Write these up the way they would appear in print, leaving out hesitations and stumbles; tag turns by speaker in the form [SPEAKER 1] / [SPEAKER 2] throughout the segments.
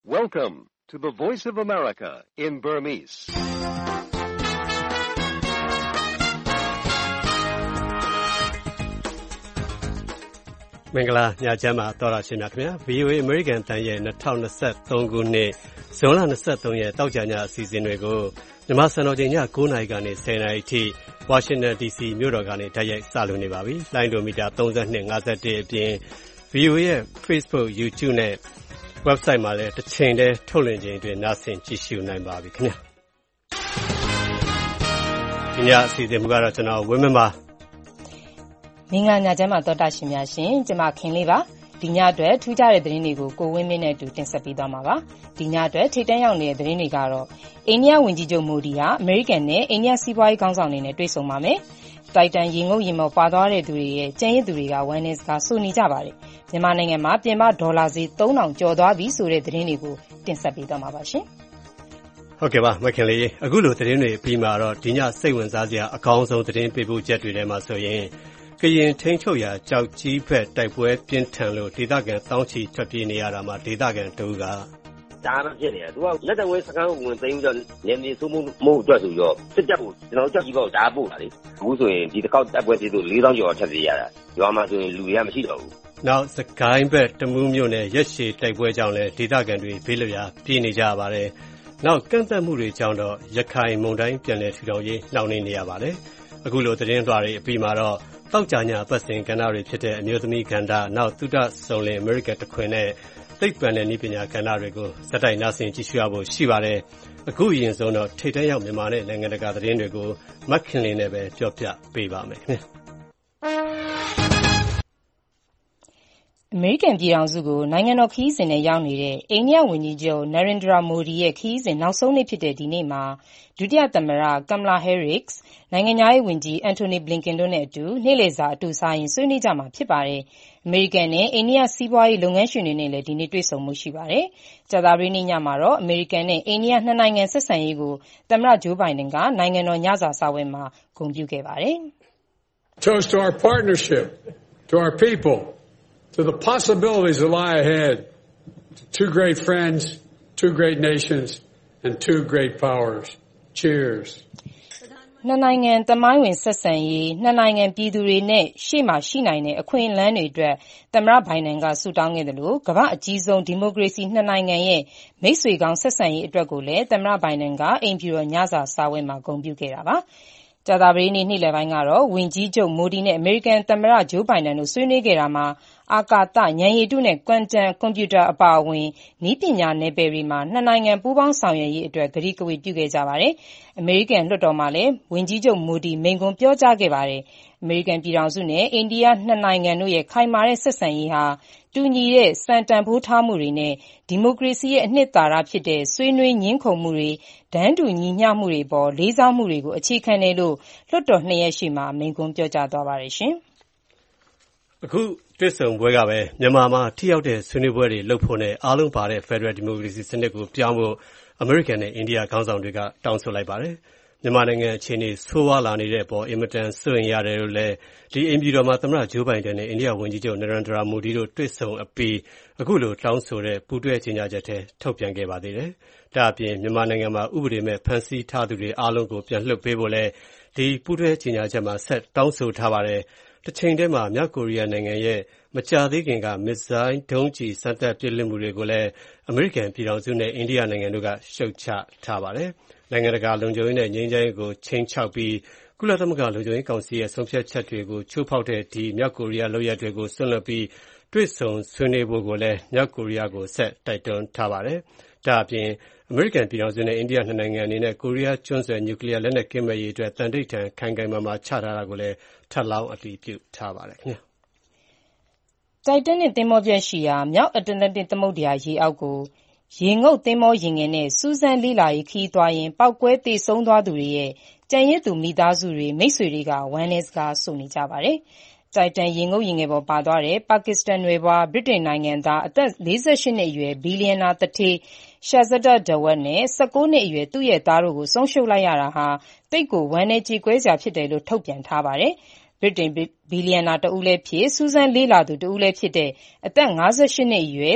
[SPEAKER 1] Welcome to the Voice of America in Burmese.
[SPEAKER 2] ။မင်္ဂလာညချမ်းပါတော်ရရှင်များခင်ဗျာ VOA American တန်ရဲ့2023ခုနှစ်ဇွန်လ23ရက်တောက်ကြညအစီအစဉ်တွေကိုမြန်မာစံတော်ချိန်ည9:00နာရီကနေ10:00နာရီထိ Washington DC မြို့တော်ကနေတိုက်ရိုက်စလွှင့်နေပါပြီ။လိုင်းဒိုမီတာ32 51အပြင် VOA ရဲ့ Facebook, YouTube နဲ့ website မှာလည်းတစ်ချိန်တည်းထုတ်လွှင့်ခြင်းတွေနားဆင်ကြည့်ရှုနိုင်ပါပြီခင်ဗျာ။ဒီညအစီအစဉ်ကတော့ကျွန်တော်ဝင်းမင်းပါ
[SPEAKER 3] မင်္ဂလာညချမ်းပါတော်တာရှင်များရှင်ကျွန်မခင်လေးပါဒီညအတွက်ထူးခြားတဲ့သတင်းတွေကိုကိုဝင်းမင်းနဲ့အတူတင်ဆက်ပေးသွားမှာပါဒီညအတွက်ထိပ်တန်းရောက်နေတဲ့သတင်းတွေကတော့အိန္ဒိယဝန်ကြီးချုပ်မိုဒီဟာအမေရိကန်နဲ့အိန္ဒိယစီးပွားရေးခေါင်းဆောင်တွေနဲ့တွေ့ဆုံပါမယ်တိုက်တန်ရေငုပ်ရင်မောပါသွားတဲ့သူတွေရဲ့ကျန်ရစ်သူတွေကဝမ်းနည်းစကားဆိုနေကြပါတယ်မြန်မာနိုင်ငံမှာပြင်ပဒေါ်လာဈေး3000ကျော်သွားပြီဆိုတဲ့သတင်းတွေကိုတင်ဆက်ပေးသွားမှာပါရှင်
[SPEAKER 2] ဟုတ်ကဲ့ပါမခင်လေးအခုလိုသတင်းတွေပြီးမှတော့ဒီညစိတ်ဝင်စားစရာအကောင်းဆုံးသတင်းပေးပို့ချက်တွေထဲမှာဆိုရင်ကရင်ထိန်းချုပ်ရာကြောက်ကြီးဖက်တိုက်ပွဲပြင်းထန်လို့ဒေသခံတောင်းချီထွက်ပြေးနေရတာမှာဒေသခံတူက
[SPEAKER 4] ဒါမှဖြစ်နေတယ်သူကလက်တော်ဝဲစကန်းကိုဝင်သိမ်းပြီးတော့နေနေစိုးမှုအတွက်ဆိုတော့စစ်တပ်ကိုကျွန်တော်ကြောက်ကြီးပေါ့ဓာတ်ပို့တာလေအခုဆိုရင်ဒီတစ်ခေါက်တိုက်ပွဲပြေးလို့4000ကျော်ထပ်ပြေးရတာရွာမှာဆိုရင်လူရမရှိတော့ဘူး
[SPEAKER 2] နောက်စကိုင်းဘက်တမူးမြို့နယ်ရက်ရှည်တိုက်ပွဲကြောင့်လည်းဒေသခံတွေဘေးလွတ်ရာပြေးနေကြပါတယ်နောက်ကန့်သက်မှုတွေကြောင့်တော့ရခိုင်မုန်တိုင်းပြန်လည်ထူထောင်ရေးနှောင့်နှေးနေရပါတယ်အခုလိုသတင်းသွားတွေအပြီးမှာတော့တောက်ကြညာပတ်စဉ်ကဏ္ဍတွေဖြစ်တဲ့အမျိုးသမီးကဏ္ဍနောက်သုဒစုံလင်အမေရိကန်တခွင်နဲ့သိပ္ပံနဲ့နည်းပညာကဏ္ဍတွေကိုစက်တိုက်နားဆင်ကြည့်ရှုရဖို့ရှိပါတယ်အခုအရင်ဆုံးတော့ထိပ်တန်းရောက်မြန်မာနဲ့နိုင်ငံတကာသတင်းတွေကိုမက်ခင်လင်းနဲ့ပဲပြောပြပေးပါမယ်ခင်ဗျ
[SPEAKER 3] အမေရိကန်ပြည်ထောင်စုကိုနိုင်ငံတော်ခရီးစဉ်နဲ့ရောက်နေတဲ့အိန္ဒိယဝန်ကြီးချုပ်နရိန်ဒရာမိုဒီရဲ့ခရီးစဉ်နောက်ဆုံးနေ့ဖြစ်တဲ့ဒီနေ့မှာဒုတိယသမ္မတကမ်လာဟဲရစ်နိုင်ငံခြားရေးဝန်ကြီးအန်တိုနီဘလင်ကန်တို့နဲ့အတူနေ့လည်စာအတူစားရင်ဆွေးနွေးကြမှာဖြစ်ပါတယ်။အမေရိကန်နဲ့အိန္ဒိယစီးပွားရေးလုပ်ငန်းရှင်တွေနဲ့လည်းဒီနေ့တွေ့ဆုံမှုရှိပါတယ်။ကြာသပတေးနေ့ညမှာတော့အမေရိကန်နဲ့အိန္ဒိယနှစ်နိုင်ငံဆက်ဆံရေးကိုသမ္မတဂျိုးဘိုင်ဒန်ကနိုင်ငံတော်ညစာစားပွဲမှာဂုဏ်ပြုခဲ့ပါတယ်။
[SPEAKER 5] Toast to our partnership, to our people.To the possibilities that lie ahead, to two great friends, two great nations, and two great powers. Cheers.
[SPEAKER 3] နှစ်နိုင်ငံသမိုင်းဝင်ဆက်ဆံရေးနှစ်နိုင်ငံပြည်သူတွေနဲ့ရှေ့မှာရှိနိုင်တဲ့အခွင့်အလမ်းတွေအတွက်သမ္မတဘိုင်ဒန်ကဆုတောင်းခဲ့တယ်လို့ကမ္ဘာအကြီးဆုံးဒီမိုကရေစီနှစ်နိုင်ငံရဲ့မိတ်ဆွေကောင်းဆက်ဆံရေးအတွက်ကိုလည်းသမ္မတဘိုင်ဒန်ကအိမ်ဖြူတော်ညစာစားပွဲမှာဂုဏ်ပြုခဲ့တာပါ။ကြာသပတေးနေ့နေ့လယ်ပိုင်းကတော့ဝန်ကြီးချုပ်မိုဒီနဲ့အမေရိကန်သမ္မတဂျိုးဘိုင်ဒန်တို့ဆွေးနွေးခဲ့တာမှာအာကာသဉာဏ်ရည်တုနဲ့ကွမ်တမ်ကွန်ပျူတာအပါအဝင်နည်းပညာနယ်ပယ်တွေမှာနှစ်နိုင်ငံပူးပေါင်းဆောင်ရွက်ရေးအတွက်ကတိကဝတ်ပြုခဲ့ကြပါတယ်။အမေရိကန်လွှတ်တော်မှာလည်းဝန်ကြီးချုပ်မိုဒီမိန့်ခွန်းပြောကြားခဲ့ပါတယ်။အမေရိကန်ပြည်ထောင်စုနဲ့အိန္ဒိယနှစ်နိုင်ငံတို့ရဲ့ခိုင်မာတဲ့ဆက်ဆံရေးဟာတူညီတဲ့စံတန်ဖိုးထားမှုတွေနဲ့ဒီမိုကရေစီရဲ့အနှစ်သာရဖြစ်တဲ့ဆွေးနွေးငြင်းခုံမှုတွေတန်းတူညီမျှမှုတွေပေါ်လေးစားမှုတွေကိုအခြေခံတယ်လို့လွှတ်တော်နှစ်ရပ်ရှိမှမိန့်ခွန်းပြောကြားသွားပါတယ်ရှင်
[SPEAKER 2] ။အခုတွေ့ဆုံပွဲကပဲမြန်မာမှာထိရောက်တဲ့ဆွေးနွေးပွဲတွေလုပ်ဖို့နဲ့အားလုံးပါတဲ့ Federal Democracy စနစ်ကိုပြောင်းဖို့အမေရိကန်နဲ့အိန္ဒိယခေါင်းဆောင်တွေကတောင်းဆိုလိုက်ပါတယ်။မြန်မာနိုင်ငံအခြေအနေဆိုးဝါးလာနေတဲ့အပေါ်အင်မတန်စိုးရိမ်ရတယ်လို့လည်းဒီအိမ်ပြည်တော်မှာသမ္မတဂျိုးဘိုင်ဒန်နဲ့အိန္ဒိယဝန်ကြီးချုပ်နရိန်ဒရာမိုဒီတို့တွေ့ဆုံအပြီးအခုလိုတောင်းဆိုတဲ့ပူးတွဲကြေညာချက်ထဲထုတ်ပြန်ခဲ့ပါသေးတယ်။ဒါအပြင်မြန်မာနိုင်ငံမှာဥပဒေမဲ့ဖမ်းဆီးထားသူတွေအားလုံးကိုပြန်လွှတ်ပေးဖို့လည်းဒီပူးတွဲကြေညာချက်မှာဆက်တောင်းဆိုထားပါတယ်။တစ်ချိန်တည်းမှာမြောက်ကိုရီးယားနိုင်ငံရဲ့မကြာသေးခင်ကမစ်ဇိုင်းဒုံးကျည်စမ်းသပ်ပစ်လွှတ်မှုတွေကိုလည်းအမေရိကန်ပြည်ထောင်စုနဲ့အိန္ဒိယနိုင်ငံတို့ကရှုတ်ချထားပါတယ်။နိုင်ငံတကာလုံခြုံရေးနဲ့ငြိမ်းချမ်းရေးကိုချိန်ချောက်ပြီးကုလသမဂ္ဂလုံခြုံရေးကောင်စီရဲ့ဆုံးဖြတ်ချက်တွေကိုချိုးဖောက်တဲ့ဒီမြောက်ကိုရီးယားလုပ်ရပ်တွေကိုဆွံ့လွှတ်ပြီးတွေ့ဆုံဆွေးနွေးဖို့ကိုလည်းမြောက်ကိုရီးယားကိုဆက်တိုက်တွန်းထားပါတယ်။ဒါအပြင်အမေရိကန်ပြည်ထောင်စုနဲ့အိန္ဒိယနှစ်နိုင်ငံအနေနဲ့ကိုရီးယားကျွန်းဆွယ်နျူကလ িয়ার လက်နက်ကင်းမဲ့ရေးအတွက်တန်ထိပ်ထန်ခိုင်ခိုင်မာမာချထားတာကိုလည်းထပ်လောင်းအတည်ပြုထားပါတယ်ခင်ဗျာ
[SPEAKER 3] ။တိုက်တန်းနဲ့သင်္ဘောပျက်ရှိရာမြောက်အတ္တလန္တိတ်သမုဒ္ဒရာရေအောက်ကိုရေငုပ်သင်္ဘောယာဉ်ငယ်နဲ့စူးစမ်းလေ့လာရေးခရီးသွားရင်းပေါက်ကွဲသေဆုံးသွားသူတွေရဲ့ကျန်ရစ်သူမိသားစုတွေမိတ်ဆွေတွေကဝမ်းနည်းစကားဆိုနေကြပါတယ်။တိုက်တန်ရေငုပ်ယာဉ်ငယ်ပေါ်ပါသွားတဲ့ပါကစ္စတန်နွယ်ဖွားဗြိတိန်နိုင်ငံသားအသက်48နှစ်အရွယ်ဘီလီယံနာသူဌေးရှာဇဒတ်ဒဝက်နဲ့19နှစ်အရွယ်သူ့ရဲ့သားတို့ကိုဆုံးရှုံးလိုက်ရတာဟာသိပ်ကိုဝမ်းနည်းကြေကွဲစရာဖြစ်တယ်လို့ထုတ်ပြန်ထားပါတယ်။ဗြိတိန်ဘီလီယံနာတဦးလည်းဖြစ်စူးစမ်းလေ့လာသူတဦးလည်းဖြစ်တဲ့အသက်58နှစ်အရွယ်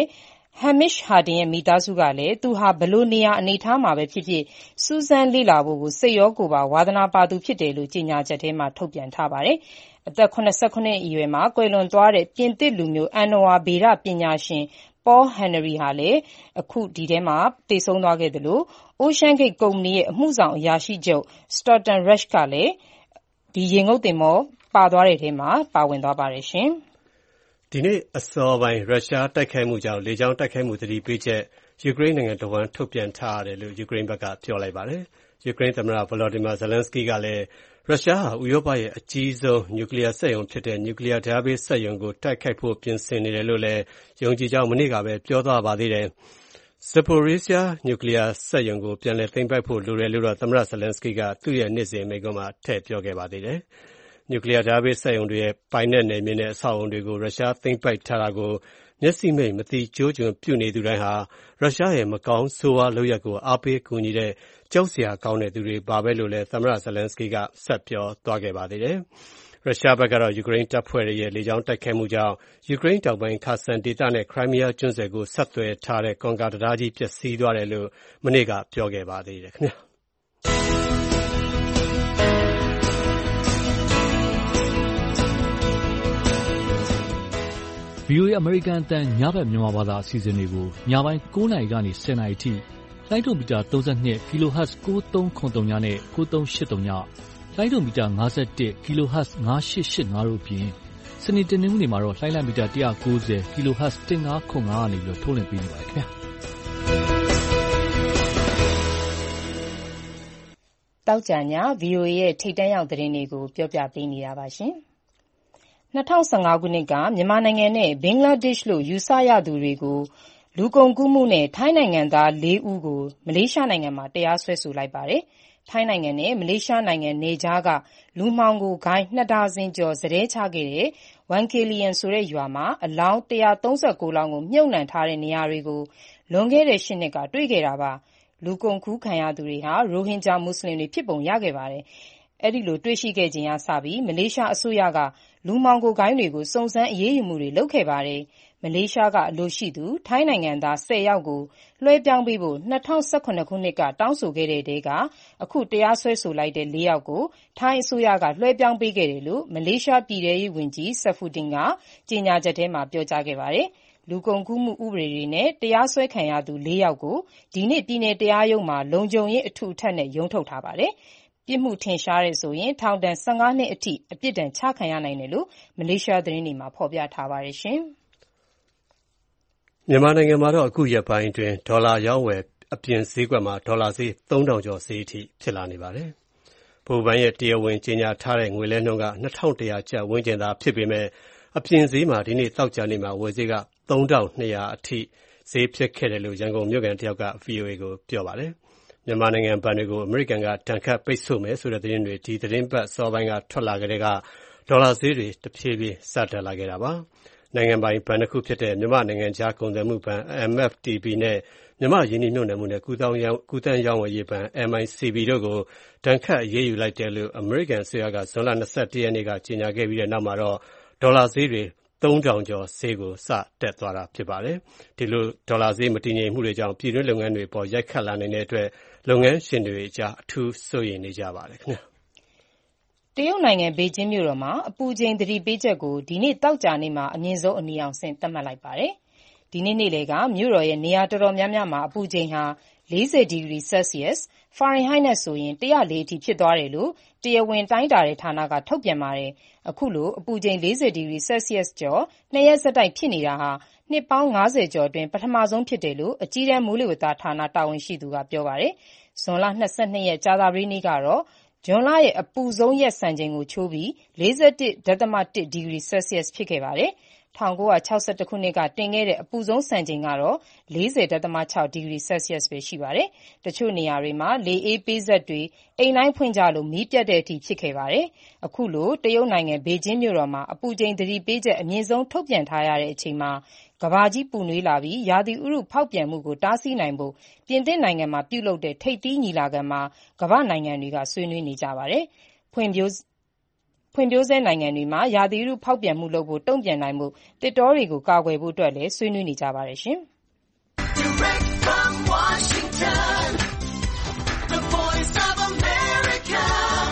[SPEAKER 3] Hamish Harding ရဲ့မိသားစုကလည်းသူဟာဘယ်လိုနေရာအနေအထားမှာပဲဖြစ်ဖြစ်စူးစမ်းလေ့လာဖို့ကိုစိတ်ရောကိုယ်ပါဝါသနာပါသူဖြစ်တယ်လို့ကြေညာချက်ထဲမှာထုတ်ပြန်ထားပါတယ်။အသက် 78 အရွယ်မှာကွယ်လွန်သွားတဲ့ပြင်သစ်လူမျိုးအဏ္ဏဝါဗေဒပညာရှင် Paul Henry ဟာလည်းအခုဒီထဲမှာသေဆုံးသွားခဲ့သလို Ocean Gate ကုမ္ပဏီရဲ့အမှုဆောင်အရာရှိချုပ် Stoughton Rush ကလည်းဒီရေငုပ်သင်္ဘောပါသွားတဲ့ထဲမှာပါဝင်သွားပါတယ်။
[SPEAKER 2] ဒီနေ့အစောပိုင်းရုရှားတိုက်ခိုက်မှုကြောင့်လေကြောင်းတိုက်ခိုက်မှုသတိပေးချက်ယူကရိန်းနိုင်ငံတဝန်းထုတ်ပြန်ထားရတယ်လို့ယူကရိန်းဘက်ကပြောလိုက်ပါတယ်။ယူကရိန်းသမ္မတ Volodymyr Zelensky ကလည်းရုရှားဟာဥရောပရဲ့အကြီးဆုံးနျူကလ িয়ার စက်ရုံဖြစ်တဲ့နျူကလ িয়ার ဓာတ်ဘေးစက်ရုံကိုတိုက်ခိုက်ဖို့ပြင်ဆင်နေတယ်လို့လည်းယုံကြည်ကြောင်းမနေ့ကပဲပြောသွားပါသေးတယ်။ Zaporizhzhia နျူကလ িয়ার စက်ရုံကိုပြန်လည်သိမ်းပိုက်ဖို့လိုတယ်လို့သမ္မတ Zelensky ကသူ့ရဲ့နေ့စဉ်မိန့်ခွန်းမှာထည့်ပြောခဲ့ပါသေးတယ်။နျူကလ িয়ার ဓာတ်ဘေးစက်ရုံတွေရဲ့ပိုင်နက်နယ်မြေနဲ့အဆောက်အအုံတွေကိုရုရှားသိမ်းပိုက်ထားတာကိုမျက်စိမိတ်မသိကျိုးကျွံပြုနေသူတိုင်းဟာရုရှားရဲ့မကောင်းဆိုးဝါးလုပ်ရပ်ကိုအားပေးကူညီတဲ့ကြောက်စရာကောင်းတဲ့သူတွေပါပဲလို့လည်းသမ္မတ Zelensky ကဆက်ပြောသွားခဲ့ပါသေးတယ်။ရုရှားဘက်ကတော့ယူကရိန်းတပ်ဖွဲ့တွေရဲ့လေကြောင်းတိုက်ခိုက်မှုကြောင့်ယူကရိန်းတောင်ပိုင်းခါဆန်ဒေသနဲ့ခရိုင်းမီးယားကျွန်းဆွယ်ကိုဆက်သွယ်ထားတဲ့ကွန်ကာတံတားကြီးပျက်စီးသွားတယ်လို့မနေ့ကပြောခဲ့ပါသေးတယ်ခင်ဗျာ။
[SPEAKER 6] VOA အမေရိကန်အသံညဘက်မြန်မာဘာသာအစီအစဉ်တွေကိုညပိုင်း9:00 နာရီကနေ10:00 နာရီထိလိုင်းဒိုမီတာ32 kHz 9373နဲ့9383ညလိုင်းဒိုမီတာ51 kHz 9885တို့အပြင်စနေတနင်္ဂနွေမှာတော့လိုင်းလံမီတာ190 kHz 1505ကနေပြီးထုတ်လွှင့်ပေးနေပါတယ်ခင်ဗျာ
[SPEAKER 3] တောက်ကြည VOA ရဲ့ထိပ်တန်းရောက်သတင်းတွေကိုပြောပြပေးနေတာပါရှင်။2015 ခုနှစ်ကမြန်မာနိုင်ငံနဲ့ဘင်္ဂလားဒေ့ရှ်လို့ယူဆရသူတွေကိုလူကုန်ကူးမှုနဲ့ထိုင်းနိုင်ငံသား4ဦးကိုမလေးရှားနိုင်ငံမှာတရားစွဲဆိုလိုက်ပါတယ်။ထိုင်းနိုင်ငံနဲ့မလေးရှားနိုင်ငံနယ်ခြားကလူမှောင်ခိုဂိုဏ်း2 ဒါဇင်ကျော်စတဲချခဲ့တဲ့ One Killian ဆိုတဲ့ရွာမှာအလောင်း139လောင်းကိုမြှုပ်နှံထားတဲ့နေရာတွေကိုလွန်ခဲ့တဲ့8နှစ်ကတွေ့ခဲ့တာပါ။လူကုန်ကူးခံရသူတွေဟာရိုဟင်ဂျာမွတ်စလင်တွေဖြစ်ပုံရခဲ့ပါတယ်။အဲဒီလိုတွေ့ရှိခဲ့ချိန်ကစပြီးမလေးရှားအစိုးရကလူမှောင်ခိုဂိုဏ်းတွေကိုစုံစမ်းအရေးယူမှုတွေလုပ်ခဲ့ပါတယ်။မလေးရှားကအလိုရှိသူထိုင်းနိုင်ငံသား10ယောက်ကိုလွှဲပြောင်းပေးဖို့2018ခုနှစ်ကတောင်းဆိုခဲ့တဲ့တဲကအခုတရားစွဲဆိုလိုက်တဲ့4ယောက်ကိုထိုင်းအစိုးရကလွှဲပြောင်းပေးခဲ့တယ်လို့မလေးရှားပြည်ထဲရေးဝန်ကြီး Saifuddin ကကြေညာချက်ထဲမှာပြောကြားခဲ့ပါတယ်။လူကုန်ကူးမှုဥပဒေတွေနဲ့တရားစွဲခံရသူ4ယောက်ကိုဒီနေ့ပြည်နယ်တရားရုံးမှာလုံခြုံရေးအထူးအထပ်နဲ့ရုံးထုတ်ထားပါတယ်။ပြစ်မှုထင်ရှားတဲ့ဆိုရင်ထောင်ဒဏ်15နှစ်အထိအပြစ်ဒဏ်ချခံရနိုင်တယ်လို့မလေးရှားသတင်းတွေမှာဖော်ပြထားပါတယ်။
[SPEAKER 2] မြန်မာနိုင်ငံမှာတော့အခုရက်ပိုင်းအတွင်းဒေါ်လာရောင်းဝယ်အပြင်ဈေးကွက်မှာဒေါ်လာဈေး3000ကျော်ဈေးအထိဖြစ်လာနေပါတယ်။ဗဟိုဘဏ်ရဲ့တရားဝင်ကြေညာထားတဲ့ငွေလဲနှုန်းက2100ကျပ်ဝန်းကျင်သာဖြစ်ပေမဲ့အပြင်ဈေးမှာဒီနေ့သောကြာနေ့မှာဝယ်ဈေးက3200အထိဈေးဖြစ်ခဲ့တယ်လို့ရန်ကုန်မြို့ကန်တယောက်က VOA ကိုပြောပါတယ်။မြန်မာနိုင်ငံဘဏ်တွေကိုအမေရိကန်ကတန်ခတ်ပိတ်ဆို့မယ်ဆိုတဲ့သတင်းတွေဒီသတင်းပတ်စောပိုင်းကထွက်လာကြတဲ့ကဒေါ်လာဈေးတွေတဖြည်းဖြည်းစတက်လာခဲ့တာပါ။နိုင်ငံပိုင်ဘဏ်တစ်ခုဖြစ်တဲ့မြန်မာနိုင်ငံခြားကုန်သွယ်မှုဘဏ် MFTB နဲ့မြန်မာယင်းနှိမ့်နှံမှုနဲ့ကူးသန်းရောင်းဝယ်ရေးဘဏ် MICB တို့ကိုတန်ခတ်အရေးယူလိုက်တယ်လို့အမေရိကန်အစိုးရကဇွန်လ21ရက်နေ့ကကြေညာခဲ့ပြီးတဲ့နောက်မှာတော့ဒေါ်လာဈေးတွေ3000ကျော်ဈေးကိုစတက်သွားတာဖြစ်ပါတယ်။ဒီလိုဒေါ်လာဈေးမတည်ငြိမ်မှုတွေကြောင့်ပြည်တွင်းလုပ်ငန်းတွေပေါ်ရိုက်ခတ်လာနိုင်တဲ့အတွက်လုပ်ငန်းရှင်တွေအကြားအထူးစိုးရိမ်နေကြပါတယ်ခင်ဗျာ
[SPEAKER 3] ။တရုတ်နိုင်ငံဘေကျင်းမြို့တော်မှာအပူချိန်သတိပေးချက်ကိုဒီနေ့တောက်ကြနေ့မှာအမြင့်ဆုံးအနီရောင်ဆင့်သတ်မှတ်လိုက်ပါတယ်။ဒီနေ့နေ့လယ်ကမြို့တော်ရဲ့နေရာတော်တော်များများမှာအပူချိန်ဟာ40ဒီဂရီဆဲလ်စီယပ်စ်ဖာရင်ဟိုက်နဲ့ဆိုရင်104အထိဖြစ်သွားတယ်လို့တရားဝင်တိုင်းတာတဲ့ဌာနကထုတ်ပြန်ပါတယ်။အခုလိုအပူချိန်40ဒီဂရီဆဲလ်စီယပ်စ်ကျော်2ရက်ဆက်တိုက်ဖြစ်နေတာဟာနှစ်ပေါင်း50ကျော်အတွင်းပထမဆုံးဖြစ်တယ်လို့အကြီးတန်းမိုးလေဝသဌာနတာဝန်ရှိသူကပြောပါတယ်။ဇွန်လ22ရက်ကြာသပတေးနေ့ကတော့ဇွန်လရဲ့အပူဆုံးရက်စံချိန်ကိုချိုးပြီး 41.1 ဒီဂရီဆဲလ်စီယပ်စ်ဖြစ်ခဲ့ပါတယ်။1962ခုနှစ်ကတင်ခဲ့တဲ့အပူဆုံးစံချိန်ကတော့ 40.6 ဒီဂရီဆဲလ်စီယပ်စ်ပဲရှိပါတယ်။တချို့နေရာတွေမှာလေအေးပေးစက်တွေအိမ်တိုင်းဖွင့်ကြလို့မီးပြတ်တဲ့အထိဖြစ်ခဲ့ပါတယ်။အခုလိုတရုတ်နိုင်ငံဘေကျင်းမြို့တော်မှာအပူချိန်သတိပေးချက်အမြင့်ဆုံးထုတ်ပြန်ထားရတဲ့အချိန်မှာကမ္ဘာကြီးပူနွေးလာပြီးရာသီဥတုဖောက်ပြန်မှုကိုတားဆီးနိုင်ဖို့ပြင်သစ်နိုင်ငံမှာပြုလုပ်တဲ့ထိပ်သီးညီလာခံမှာကမ္ဘာနိုင်ငံတွေကဆွေးနွေးနေကြပါတယ်။ဖွံ့ဖြိုးဆဲနိုင်ငံတွေမှာရာသီဥတုဖောက်ပြန်မှုလုပ်ဖို့တုံ့ပြန်နိုင်ဖို့သစ်တောတွေကိုကာကွယ်ဖို့အတွက်လည်းဆွေးနွေးနေကြပါတယ်။
[SPEAKER 7] from Washington, the voice of America,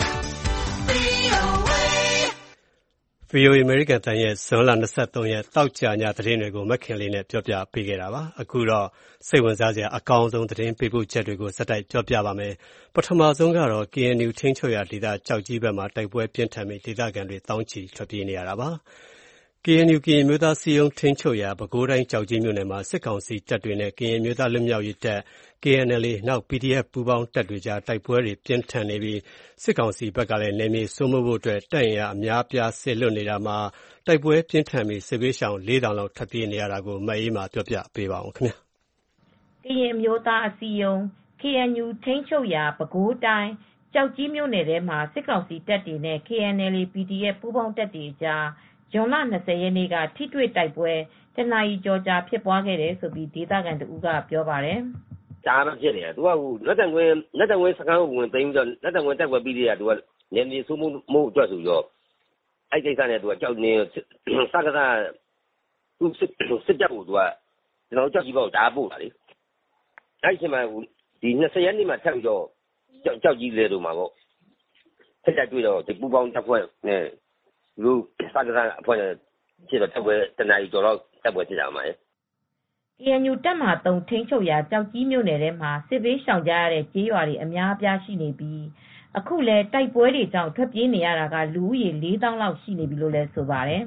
[SPEAKER 7] VOA.
[SPEAKER 2] VOA အမေရိကန်တန်ရဲ့ဇွန်လ 23 ရက်တောက်ကြညသတင်းတွေကိုမခင်လေးနဲ့ပြောပြပေးခဲ့တာပါ။အခုတော့စိတ်ဝင်စားစရာအကောင်းဆုံးသတင်းပေးပို့ချက်တွေကိုစက်တိုက်ပြောပြပါမယ်။ပထမဆုံးကတော့ KNU ထိန်းချုပ်ရာဒေသကြောက်ကြီးဘက်မှာတိုက်ပွဲပြင်းထန်ပြီးဒေသခံတွေတောင်းချီထွက်ပြေးနေရတာပါ။ KNU ကရင်မျိုးသားစီယုံထိန်းချုပ်ရာပဲခူးတိုင်းကြောက်ကြီးမြို့နယ်မှာစစ်ကောင်စီတပ်တွေနဲ့ကရင်မျိုးသားလွတ်မြောက်ရေးတပ် KNLA နောက် PDF ပူးပေါင်းတပ်တွေကြားတိုက်ပွဲတွေပြင်းထန်နေပြီးစစ်ကောင်စီဘက်ကလည်းနယ်မြေစိုးမိုးဖို့အတွက်တပ်အင်အားအများအပြားစစ်လွတ်နေတာမှာတိုက်ပွဲပြင်းထန်ပြီးစစ်ဘေးရှောင် 4,000 လောက်ထွက်ပြေးနေရတာကိုမအေးမာပြောပြပေးပါဦးခင်ဗျာ
[SPEAKER 8] ။ကရင်မျိုးသားအစည်းအရုံး KNU ထိန်းချုပ်ရာပဲခူးတိုင်းကြောက်ကြီးမြို့နယ်ထဲမှာစစ်ကောင်စီတပ်တွေနဲ့ KNLA PDF ပူးပေါင်းတပ်တွေကြားဇွန်လ 20 ရက်နေ့ကထိတွေ့တိုက်ပွဲတနာရီကျော်ကြာဖြစ်ပွားခဲ့တယ်လို့ဒေသခံတဦးကပြောပါတယ်
[SPEAKER 4] ။ဒါမှဖြစ်နေတာသူကလက်တံခွင်းစခန်းကိုဝင်သိမ်းပြီးတော့လက်တံခွင်းတက်ွယ်ပြီးတဲ့ကသူကနယ်မြေစိုးမိုးအတွက်ဆိုတော့အဲ့ကိစ္စနဲ့သူကကြောက်နေစကားသူစစ်တပ်ကိုသူကကျွန်တော်ကြောက်ကြီးပေါ့ဓာတ်ပို့တာလေအဲ့ဒီမှာဒီ20ရက်နေ့မှာထပ်ပြီးတော့ကြောက်ကြီးလေတို့မှာပေါ့ဆက်တက်တွေ့တော့ဒီပူပေါင်းတပ်ဖွဲ့နဲ့လူစကားအဖွဲ့ဖြစ်တော့တက်ွယ်တနာရီကျော်တော့တက်ွယ်ဖြစ်တာမှာ
[SPEAKER 8] KNU တပ်မဟာ 3 ထိန်းချုပ်ရာကြောက်ကြီးမြို့နယ်ထဲမှာစစ်ဘေးရှောင်ကြရတဲ့ကြေးရွာတွေအများအပြားရှိနေပြီးအခုလည်းတိုက်ပွဲတွေကြောင့်ထွက်ပြေးနေရတာကလူဦးရေ 4,000 လောက်ရှိနေပြီလို့လည်းဆိုပါတယ်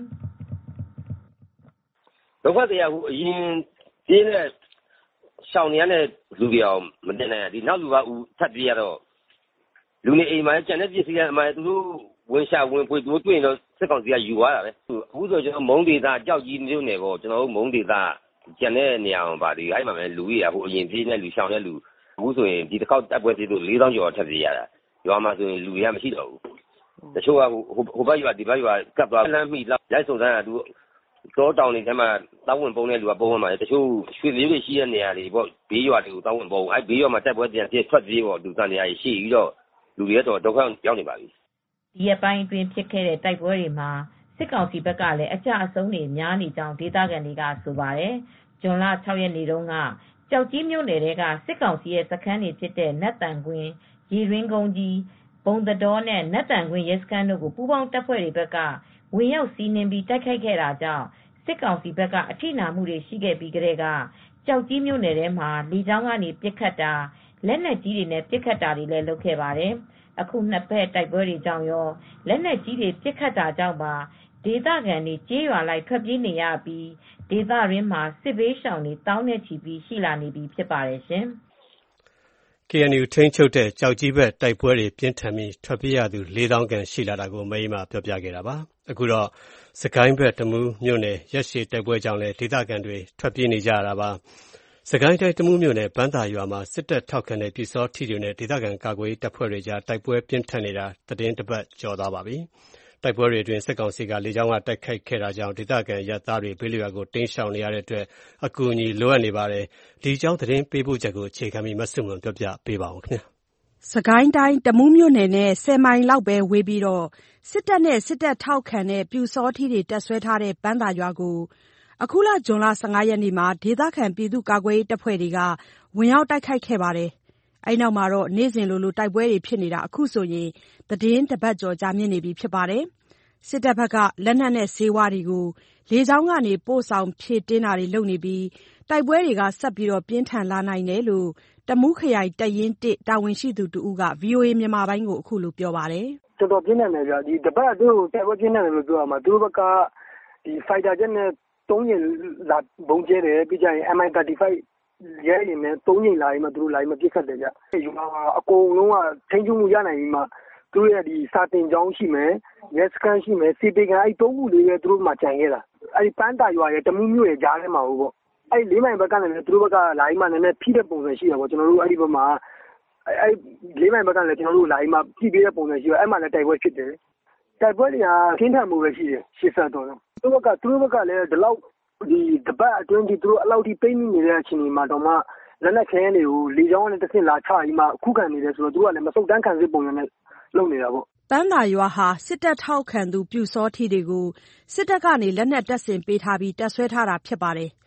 [SPEAKER 4] ။ဒုက္ခတွေကအရင်ပြင်းတဲ့ရှောင်နေရတဲ့လူတွေအောင်မတင်နိုင်ဒီနောက်လူကထပ်ပြေးရတော့လူနေအိမ်မှာကျန်တဲ့ပစ္စည်းတွေအမှသူတို့ဝင်ရှာဝင်ဖွေတို့တွေ့ရင်တော့စစ်ကောင်စီကယူသွားတာပဲ။အခုဆိုကျွန်တော်မုံဒေသကြောက်ကြီးမြို့နယ်ပေါ့ကျွန်တော်တို့မုံဒေသကျန်တဲ့နေရာမှာပါတယ်အဲ့မှာပဲလူကြီးအရင်ပြေးနေလူရှောင်တဲ့လူအခုဆိုရင်ဒီတစ်ခေါက်တက်ပွဲသေးလို့ 4,000 ကျော်ထပ်ပြေးရတာရွာမှာဆိုရင်လူတွေကမရှိတော့ဘူးတချို့ကဟိုဘက်ရွာဒီဘက်ရွာကပ်သွားလမ်းမိလိုက်စုံစမ်းတာသူတောတောင်တွေထဲမှာတောင်းဝင်ပုံတဲ့လူကပုံဝင်မှာတချို့ရွှေလေးတွေရှိတဲ့နေရာတွေပေါ့ဘေးရွာတွေကိုတောင်းဝင်ပုံအဲ့ဘေးရွာမှာတက်ပွဲပြန်ပြေးထွက်ပြေးပေါ့လူစံနေရာရှိပြီးတော့လူတွေကတော့ဒုက္ခရောက်နေပါပြီ
[SPEAKER 8] ဒီရက်ပိုင်းအတွင်းဖြစ်ခဲ့တဲ့တိုက်ပွဲတွေမှာစစ်ကောင်စီဘက်ကလည်းအကြအဆုံးတွေများနေကြောင်းဒေသခံတွေကဆိုပါတယ်ဇွန်လ 6 ရက်နေ့တုန်းကကြောက်ကြီးမြို့နယ်ထဲကစစ်ကောင်စီရဲ့စခန်းတွေဖြစ်တဲ့နတ်တန်ကွင်းရေရင်းကုန်းကြီးဘုံတတော်နဲ့နတ်တန်ကွင်းရဲစခန်းတို့ကိုပူးပေါင်းတပ်ဖွဲ့တွေဘက်ကဝင်ရောက်စီးနင်းပြီးတိုက်ခိုက်ခဲ့တာကြောင့်စစ်ကောင်စီဘက်ကအထိနာမှုတွေရှိခဲ့ပြီးကတည်းကကြောက်ကြီးမြို့နယ်ထဲမှာလေကြောင်းကနေပစ်ခတ်တာလက်နက်ကြီးတွေနဲ့ပစ်ခတ်တာတွေလည်းလုပ်ခဲ့ပါတယ်အခုနှစ်ဖက်တိုက်ပွဲတွေကြောင့်ရောလက်နက်ကြီးတွေပစ်ခတ်တာကြောင့်ပါဒေသခံတွေကြေးရွာလိုက်ထွက်ပြေးနေရပြီးဒေသရင်းမှာစစ်ဘေးရှောင်တွေတောင်းနဲ့ချီပြီးရှိလာနေပြီဖြစ်ပါတယ်ရှင်
[SPEAKER 2] ။ KNU ထိန်းချုပ်တဲ့ကြောက်ကြီးဘက်တိုက်ပွဲတွေပြင်းထန်ပြီးထွက်ပြေးရသူ 4,000 ခန့်ရှိလာတာကိုမအေးမာပြောပြခဲ့တာပါ။အခုတော့စကိုင်းဘက်တမူးမြို့နယ်ရက်ရှည်တိုက်ပွဲကြောင့်လည်းဒေသခံတွေထွက်ပြေးနေကြရတာပါ။စကိုင်းတိုင်းတမူးမြို့နယ်ပန်းသာရွာမှာစစ်တပ်ထောက်ခံတဲ့ပြည်စောထီတွေနဲ့ဒေသခံကာကွယ်ရေးတပ်ဖွဲ့တွေကြားတိုက်ပွဲပြင်းထန်နေတာသတင်းတစ်ပတ်ကျော်သွားပါပြီ။တိုက်ပွဲတွေအတွင်းစစ်ကောင်စီကလေကြောင်းကတိုက်ခိုက်ခဲ့တာကြောင့်ဒေသခံရပ်သားတွေဘေးလွတ်ရာကိုတိမ်းရှောင်နေရတဲ့အတွက်အကူအညီလိုအပ်နေပါတယ်။ဒီအကြောင်းသတင်းပေးပို့ချက်ကိုအခြေခံပြီးမဆုမွန်ပြောပြပေးပါဦးခင်ဗျာ
[SPEAKER 3] ။စကိုင်းတိုင်းတမူးမြို့နယ်နဲ့10 မိုင်လောက်ပဲဝေးပြီးစစ်တပ်နဲ့စစ်တပ်ထောက်ခံတဲ့ပြူစောထီတွေတပ်ဆွဲထားတဲ့ပန်းသာရွာကိုအခုလဇွန်လ 15 ရက်နေ့မှာဒေသခံပြည်သူ့ကာကွယ်ရေးတပ်ဖွဲ့တွေကဝင်ရောက်တိုက်ခိုက်ခဲ့ပါတယ်။အဲ့နောက်မှာနေ့စဉ်လိုတိုက်ပွဲတွေဖြစ်နေတာအခုဆိုရင်သတင်းတစ်ပတ်ကျော်ကြာမြင့်နေပြီဖြစ်ပါတယ်။စစ်တပ်ဘက်ကလက်နက်နဲ့ဆေးဝါးတွေကိုလေကြောင်းကနေပို့ဆောင်ဖြည့်တင်းတာတွေလုပ်နေပြီးတိုက်ပွဲတွေကဆက်ပြီးပြင်းထန်လာနိုင်တယ်လို့တမူးခရိုင်တပ်ရင်း 1တာဝန်ရှိသူတဦးက VOA မြန်မာပိုင်းကိုအခုလိုပြောပါတယ်
[SPEAKER 9] ။တော်တော်ပြင်းထန်တယ်ဗျ။ဒီတပတ်အတွင်းကိုတိုက်ပွဲပြင်းထန်တယ်လို့ပြောရမှာသူတို့ဘက်ကဒီဖိုက်တာဂျက်နဲ့3ကြိမ်လာဘုံကျဲတယ်ပြီးကြရင် MI35 ရဲရင်နဲ့3ကြိမ်လာရင်မှသူတို့လာရင်မပြစ်ခတ်တယ်ဗျ။ယူမှာအကုန်လုံးကထိန်းချုပ်မှုရနိုင်ပြီးမှသူတို့ရဲ့ဒီစာတင်ကြောင်းရှိမယ်ရဲစခန်းရှိမယ်စီပေကန်အဲ့3ခုလေးပဲသူတို့မှကြံခဲ့တာအဲ့ဒီပန်းတာရွာရဲ့တမူးမြို့ရဲ့ကြားထဲမှာပေါ့အဲ့4မိုင်ဘက်ကလည်းသူတို့ဘက်ကလာရင်မှနည်းနည်းဖိတဲ့ပုံစံရှိတယ်ပေါ့ကျွန်တော်တို့အဲ့ဒီဘက်မှာအဲ့4မိုင်ဘက်ကလည်းကျွန်တော်တို့လာရင်မှဖိပေးတဲ့ပုံစံရှိတယ်အဲ့မှာလည်းတိုက်ပွဲဖြစ်တယ်တိုက်ပွဲတွေကခင်းထန်မှုပဲရှိတယ်ရှေ့ဆက်တော့သူတို့ဘက်ကလည်းဒီလောက်ဒီတပတ်အတွင်းဒီသူတို့အလောက်ထိပိတ်မိနေတဲ့အချိန်မှာတော့မှလက်နက်ခဲယမ်းတွေကိုလေကြောင်းနဲ့တစ်ဆင့်လာချပြီးမှခုခံနေတယ်ဆိုတော့သူတို့ကလည်းမစုတ်တန်းခံစစ်ပုံစံနဲ့လုပ်နေတာပေါ့
[SPEAKER 3] ပန်းသာရွာဟာစစ်တပ်ထောက်ခံသူပြူစောထီတွေကိုစစ်တပ်ကနေလက်နက်တပ်ဆင်ပေးထားပြီးတပ်ဆွဲထားတာဖြစ်ပါတယ်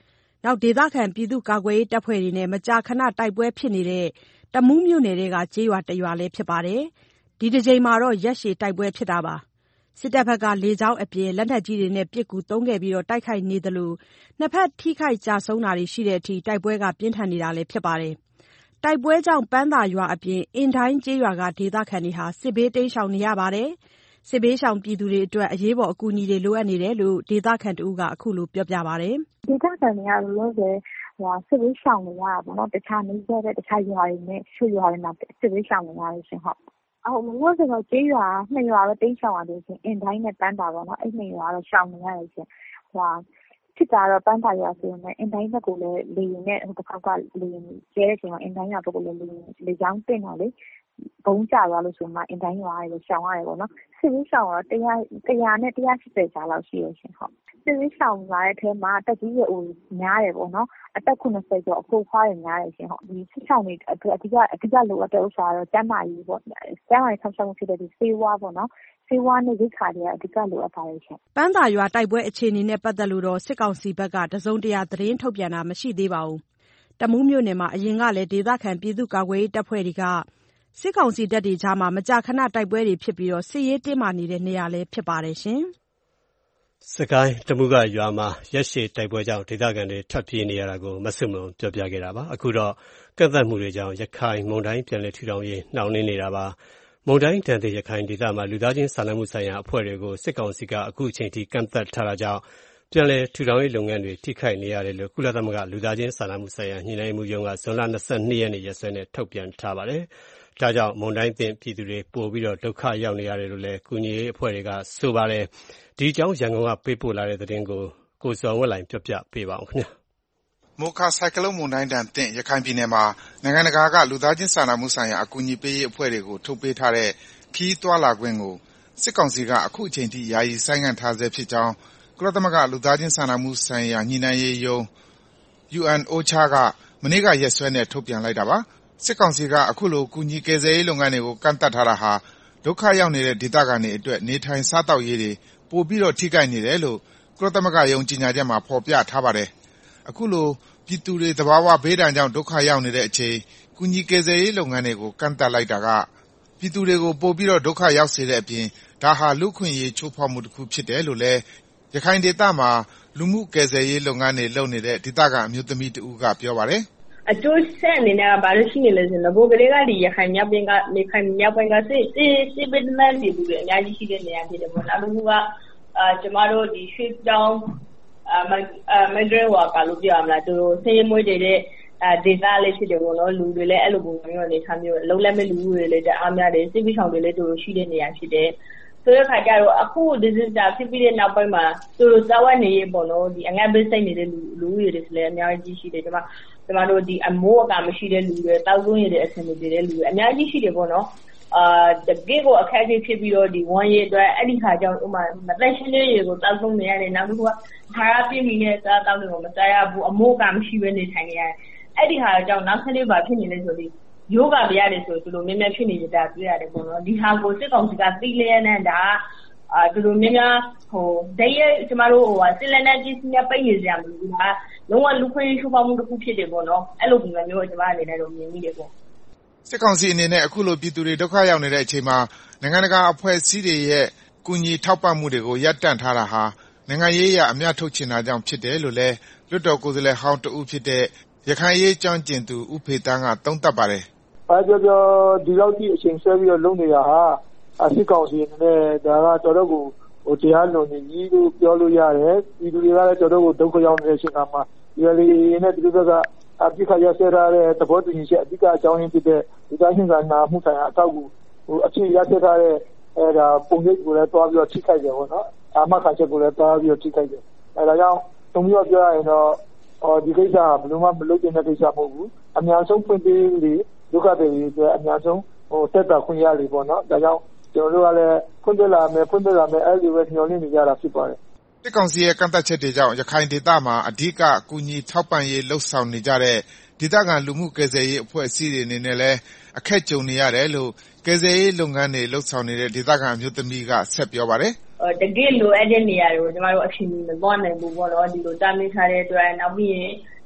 [SPEAKER 10] နောက်ဒေသခံပြည်သူ့ကာကွယ်ရေးတပ်ဖွဲ့တွေနဲ့မကြာခဏတိုက်ပွဲဖြစ်နေတဲ့တမူးမြို့နယ်ထဲကကျေးရွာတစ်ရွာလည်းဖြစ်ပါတယ်။ဒီတစ်ကြိမ်မှာတော့ရက်ရှည်တိုက်ပွဲဖြစ်တာပါ။စစ်တပ်ဘက်ကလေကြောင်းအပြင်လက်နက်ကြီးတွေနဲ့ပစ်ကူသုံးခဲ့ပြီးတိုက်ခိုက်နေသလိုနှစ်ဖက်ထိခိုက်ကြဆုံးတာတွေရှိတဲ့အထိတိုက်ပွဲကပြင်းထန်နေတာလည်းဖြစ်ပါတယ်။တိုက်ပွဲကြောင့်ပန်းသာရွာအပြင်အင်တိုင်းကျေးရွာကဒေသခံတွေစစ်ဘေးတိမ်းရှောင်နေရပါတယ်။စစ်ဘေးရှောင်ပြည်သူတွေအတွက်အရေးပေါ်အကူအညီတွေလိုအပ်နေတယ်လို့ဒေသခံတဦးကအခုလိုပြောပြပါတယ်။
[SPEAKER 11] "ဒေသခံတွေကလောလောဆယ်စစ်ဘေးရှောင်နေရတာပေါ့နော်။တခြားနီးစပ်တဲ့တခြားရွာတွေနဲ့တချို့ရွာတွေမှာစစ်ဘေးရှောင်နေရတယ်ရှင်။လောလောဆယ်တော့ကျေးရွာ2ရွာပဲတိမ်းရှောင်ရတယ်ရှင်။အင်တိုင်းနဲ့ပန်းသာပေါ့နော်။အဲ့2ရွာတော့ရှောင်နေရတယ်ရှင်။ဖြစ်တာတော့ပန်းသာရွာဆိုရင်လည်းအင်တိုင်းဘက်ကိုလည်းလေယာဉ်နဲ့တစ်ခေါက်ကလေယာဉ်ကျဲတဲ့အချိန်မှာအင်တိုင်းရွာဘက်ကိုလည်းလေကြောင်းတင်တော့လေဘုံကျသွားလို့ဆိုမှအင်တိုင်းရွာတွေရှောင်ရတယ်ပေါ့နော်။စစ်ဘေးရှောင်တော့100နဲ့180ကြားလောက်ရှိရရှင်။စစ်ဘေးရှောင်လာတဲ့အထဲမှာတက်ကြီးရွယ်အိုများတယ်ပေါ့နော်။အသက်80ကျော်အဖိုးအဖွားတွေများတယ်ရှင်။ဒီစစ်ရှောင်တွေအဓိကလိုအပ်တဲ့ဥစ္စာကတော့ကျန်းမာရေးပေါ့။ကျန်းမာရေးဆောက်ရှောက်မှုဖြစ်တဲ့ဆေးဝါးပေါ့နော်။ဆေးဝါးနဲ့ရိက္ခာတွေကအဓိကလိုအပ်ပါတယ်ရှင်
[SPEAKER 10] ။ပန်းသာရွာတိုက်ပွဲအခြေအနေနဲ့ပတ်သက်လို့စစ်ကောင်စီဘက်ကတစုံတရာသတင်းထုတ်ပြန်တာမရှိသေးပါဘူး။တမူးမြို့နယ်မှာအရင်ကလည်းဒေသခံပြည်သူ့ကာကွယ်ရေးတပ်ဖွဲ့တွေကစစ်ကောင်စီတပ်တွေကြားမကြာခဏတိုက်ပွဲတွေဖြစ်ပြီးစစ်ရေးတင်းမာနေတဲ့နေရာလည်းဖြစ်ပါတယ်ရှင်
[SPEAKER 2] ။စကိုင်းတမူးကရွာမှာရက်ရှည်တိုက်ပွဲကြောင့်ဒေသခံတွေထွက်ပြေးနေရတာကိုမဆုမွန်ပြောပြခဲ့တာပါ။အခုတော့ကန့်သတ်မှုတွေကြောင့်ရခိုင်မုန်တိုင်းပြန်လည်ထူထောင်ရေးနှောင့်နှေးနေတာပါ။မုန်တိုင်းဒဏ်သင့်ရခိုင်ဒေသမှာလူသားချင်းစာနာမှုဆိုင်ရာအဖွဲ့တွေကိုစစ်ကောင်စီကအခုချိန်ထိကန့်သတ်ထားတာကြောင့်ပြန်လည်ထူထောင်ရေးလုပ်ငန်းတွေထိခိုက်နေရတယ်လို့ကုလသမဂ္ဂလူသားချင်းစာနာမှုဆိုင်ရာညှိနှိုင်းမှုရုံးကဇွန်လ22ရက်နေ့ရက်စွဲနဲ့ထုတ်ပြန်ထားပါတယ်။ဒါကြောင့်မုန်တိုင်းသင့်ပြည်သူတွေပိုပြီးဒုက္ခရောက်နေရတယ်လို့လည်းကူညီရေးအဖွဲ့တွေကဆိုပါတယ်။ဒီအကြောင်းရန်ကုန်ကပေးပို့လာတဲ့သတင်းကိုကိုဇော်ဝက်လှိုင်ပြောပြပေးပါဦးခင်ဗျာ
[SPEAKER 12] ။မိုခါဆိုင်ကလုန်းမုန်တိုင်းဒဏ်သင့်ရခိုင်ပြည်နယ်မှာနိုင်ငံတကာကလူသားချင်းစာနာမှုဆိုင်ရာအကူအညီပေးရေးအဖွဲ့တွေကိုထုတ်ပေးထားတဲ့ခရီးသွားလာခွင့်ကိုစစ်ကောင်စီကအခုအချိန်ထိယာယီဆိုင်းငံ့ထားဆဲဖြစ်ကြောင်းကုလသမဂ္ဂလူသားချင်းစာနာမှုဆိုင်ရာညှိနှိုင်းရေးရုံး UNOCHA ကမနေ့ကရက်စွဲနဲ့ထုတ်ပြန်လိုက်တာပါ။စစ်ကောင်စီကအခုလိုကူညီကယ်ဆယ်ရေးလုပ်ငန်းတွေကိုကန့်သတ်ထားတာဟာဒုက္ခရောက်နေတဲ့ဒေသခံတွေအတွက်နေထိုင်စားသောက်ရေးတွေပိုပြီးထိခိုက်နေတယ်လို့ကုလသမဂ္ဂရုံးကြေညာချက်မှာဖော်ပြထားပါတယ်။အခုလိုပြည်သူတွေသဘာဝဘေးဒဏ်ကြောင့်ဒုက္ခရောက်နေတဲ့အချိန်ကူညီကယ်ဆယ်ရေးလုပ်ငန်းတွေကိုကန့်သတ်လိုက်တာကပြည်သူတွေကိုပိုပြီးဒုက္ခရောက်စေတဲ့အပြင်ဒါဟာလူ့အခွင့်အရေးချိုးဖောက်မှုတစ်ခုဖြစ်တယ်လို့လည်းရခိုင်ဒေသမှာလူမှုကယ်ဆယ်ရေးလုပ်ငန်းတွေလုပ်နေတဲ့ဒေသခံအမျိုးသမီးတဦးကပြောပါတယ်
[SPEAKER 13] ။အကျိုးဆက်အနေနဲ့ဘာလို့ရှိနေလဲဆိုတော့ဘိုးကလေးကဒီရခိုင်မြောက်ပိုင်းကစစ်ဘေးဒဏ်တွေလူတွေအများကြီးရှိတဲ့နေရာဖြစ်တယ်ပေါ့။နောက်တစ်ခုကကျမတို့ဒီရွှေ့ပြောင်းmigrant worker လို့ပြောရမလားသူတို့ဆင်းရဲမွေးတဲ့ဒေသလေးဖြစ်တယ်ပေါ့နော်လူတွေလည်းအဲ့လိုပုံစံမျိုးအနေထားမျိုးလုံးလက်မဲ့လူတွေလည်းတအားများတယ်စစ်ပြီးဆောင်တွေလည်းသူတို့ရှိတဲ့နေရာဖြစ်တယ်ဆိုတဲ့ခါကျတော့အခု disaster ဖြစ်ပြီးတဲ့နောက်ပိုင်းမှာသူတို့စားဝတ်နေရေးပေါ့နော်ဒီအငတ်ဘေးစိတ်နေတဲ့လူတွေလည်းအများကြီးရှိတယ်ကျမတို့ဒီအမိုးအကာမရှိတဲ့လူတွေတောက်သုံးရတဲ့အဆင်မပြေတဲ့လူတွေအများကြီးရှိတယ်ပေါ့နော်တကယ့်ကိုအခက်အခဲဖြစ်ပြီးတော့ဒီဝန်ရည်အတွက်အဲ့ဒီခါကျတော့ဥမာမသက်ရှင်တဲ့ရေကိုတောက်သုံးနေရတယ်နောက်တစ်ခုကခါရပြင်းနေတဲ့စားတောက်တွေကိုမစားရဘူးအမိုးအကာမရှိဘဲနေထိုင်နေရတယ်အဲ့ဒီခါကြောင့်နောက်ဆက်လေးပါဖြစ်နေလဲဆိုပြီးယောဂဗျာရတယ်ဆိုသူတို့မြင်မြင်ဖြစ်နေကြတာတွေ့ရတယ်ပေါ့နော်ဒီဟာကိုစစ်ကောင်စီကသိလျက်နဲ့ဒါသူတို့မြင်များဒဲရဲကျမတို့စစ်လက်နက်ကြီးစီးရပိတ်နေကြမှာဘူးဒါလုံးဝလူခွင့်ချိုးဖောက်မှုတစ်ခုဖြစ်တယ်ပေါ့နော်အဲ့လိုပုံစံမျိုးကျမအနေနဲ့တော့မြင်မိတယ်ပေါ့
[SPEAKER 12] စစ်ကောင်စီအနေနဲ့အခုလိုပြည်သူတွေဒုက္ခရောက်နေတဲ့အချိန်မှာနိုင်ငံတကာအဖွဲ့အစည်းတွေရဲ့ကူညီထောက်ပံ့မှုတွေကိုရပ်တန့်ထားတာဟာနိုင်ငံရေးအရအမျှထုတ်ချင်တာကြောင့်ဖြစ်တယ်လို့လည်းလွှတ်တော်ကိုယ်စားလှယ်ဟောင်းတဦးဖြစ်တဲ့ရခိုင်ရေးကျွမ်းကျင်သူဦးဖေတန်းကသုံးသပ်ပါတယ်
[SPEAKER 9] ။ဘာကြောဒီလောက်ကြီးအချိန်ဆွဲပြီးတော့လုပ်နေတာဟာစစ်ကောင်စီအနေနဲ့ဒါကတော်တော်ကိုတရားလွန်နေကြီးလို့ပြောလို့ရတယ်။ဒီလူတွေကလည်းတော်တော်ကိုဒုက္ခရောက်နေတဲ့အချိန်မှာဒီလေနဲ့ဒီလိုကအပြစ်ခရဆဲထားတဲ့သဘောတူညီချက်အဓိကအကြောင်းရင်းဖြစ်တဲ့ဒီတိုင်းရှင်ကနာမှုဆိုင်ရာအထောက်အကူအဖြစ်ရရှိထားတဲ့ဒါပုံရိပ်ကိုလည်းတွားပြီးတော့ထိခိုက်တယ်ပေါ့နော်။အာမခံချက်ကိုလည်းတွားပြီးတော့ထိခိုက်တယ်။ဒါကြောင့်သုံးပြီးတော့ပြောရရင်တော့ဒီကိစ္စကဘယ်လိုမှမလုပ်တဲ့ကိစ္စမဟုတ်ဘူး။အများဆုံးဖွင့်ပေးလေဒုက္ခတွေအတွက်အများဆုံးတက်တာခွင့်ရလေပေါ့နော်။ဒါကြောင့်ကျွန်တော်တို့ကလည်းဖွင့်ပြလာမယ်အဲ့ဒီပဲညှော်လင့်နေကြတာဖြစ်ပါတယ်
[SPEAKER 12] ။စစ်ကောင်စီရဲ့ကန့်သတ်ချက်တွေကြောင့်ရခိုင်ဒေသမှာအဓိကကူညီထောက်ပံ့ရေးလှုပ်ဆောင်နေကြတဲ့ဒေသခံလူမှုကယ်ဆယ်ရေးအဖွဲ့အစည်းတွေအနေနဲ့လည်းအခက်ကြုံနေရတယ်လို့ကယ်ဆယ်ရေးလုပ်ငန်းတွေလှုပ်ဆောင်နေတဲ့ဒေသခံအမျိုးသမီးကဆက်ပြောပါတယ်
[SPEAKER 13] တကယ်လိုအပ်တဲ့နေရာတွေကိုကျမတို့အချိန်မီမသွားနိုင်ဘူးပေါ့နော်ဒီလိုတားမြစ်ထားတဲ့အတွက်နောက်ပြီးရင်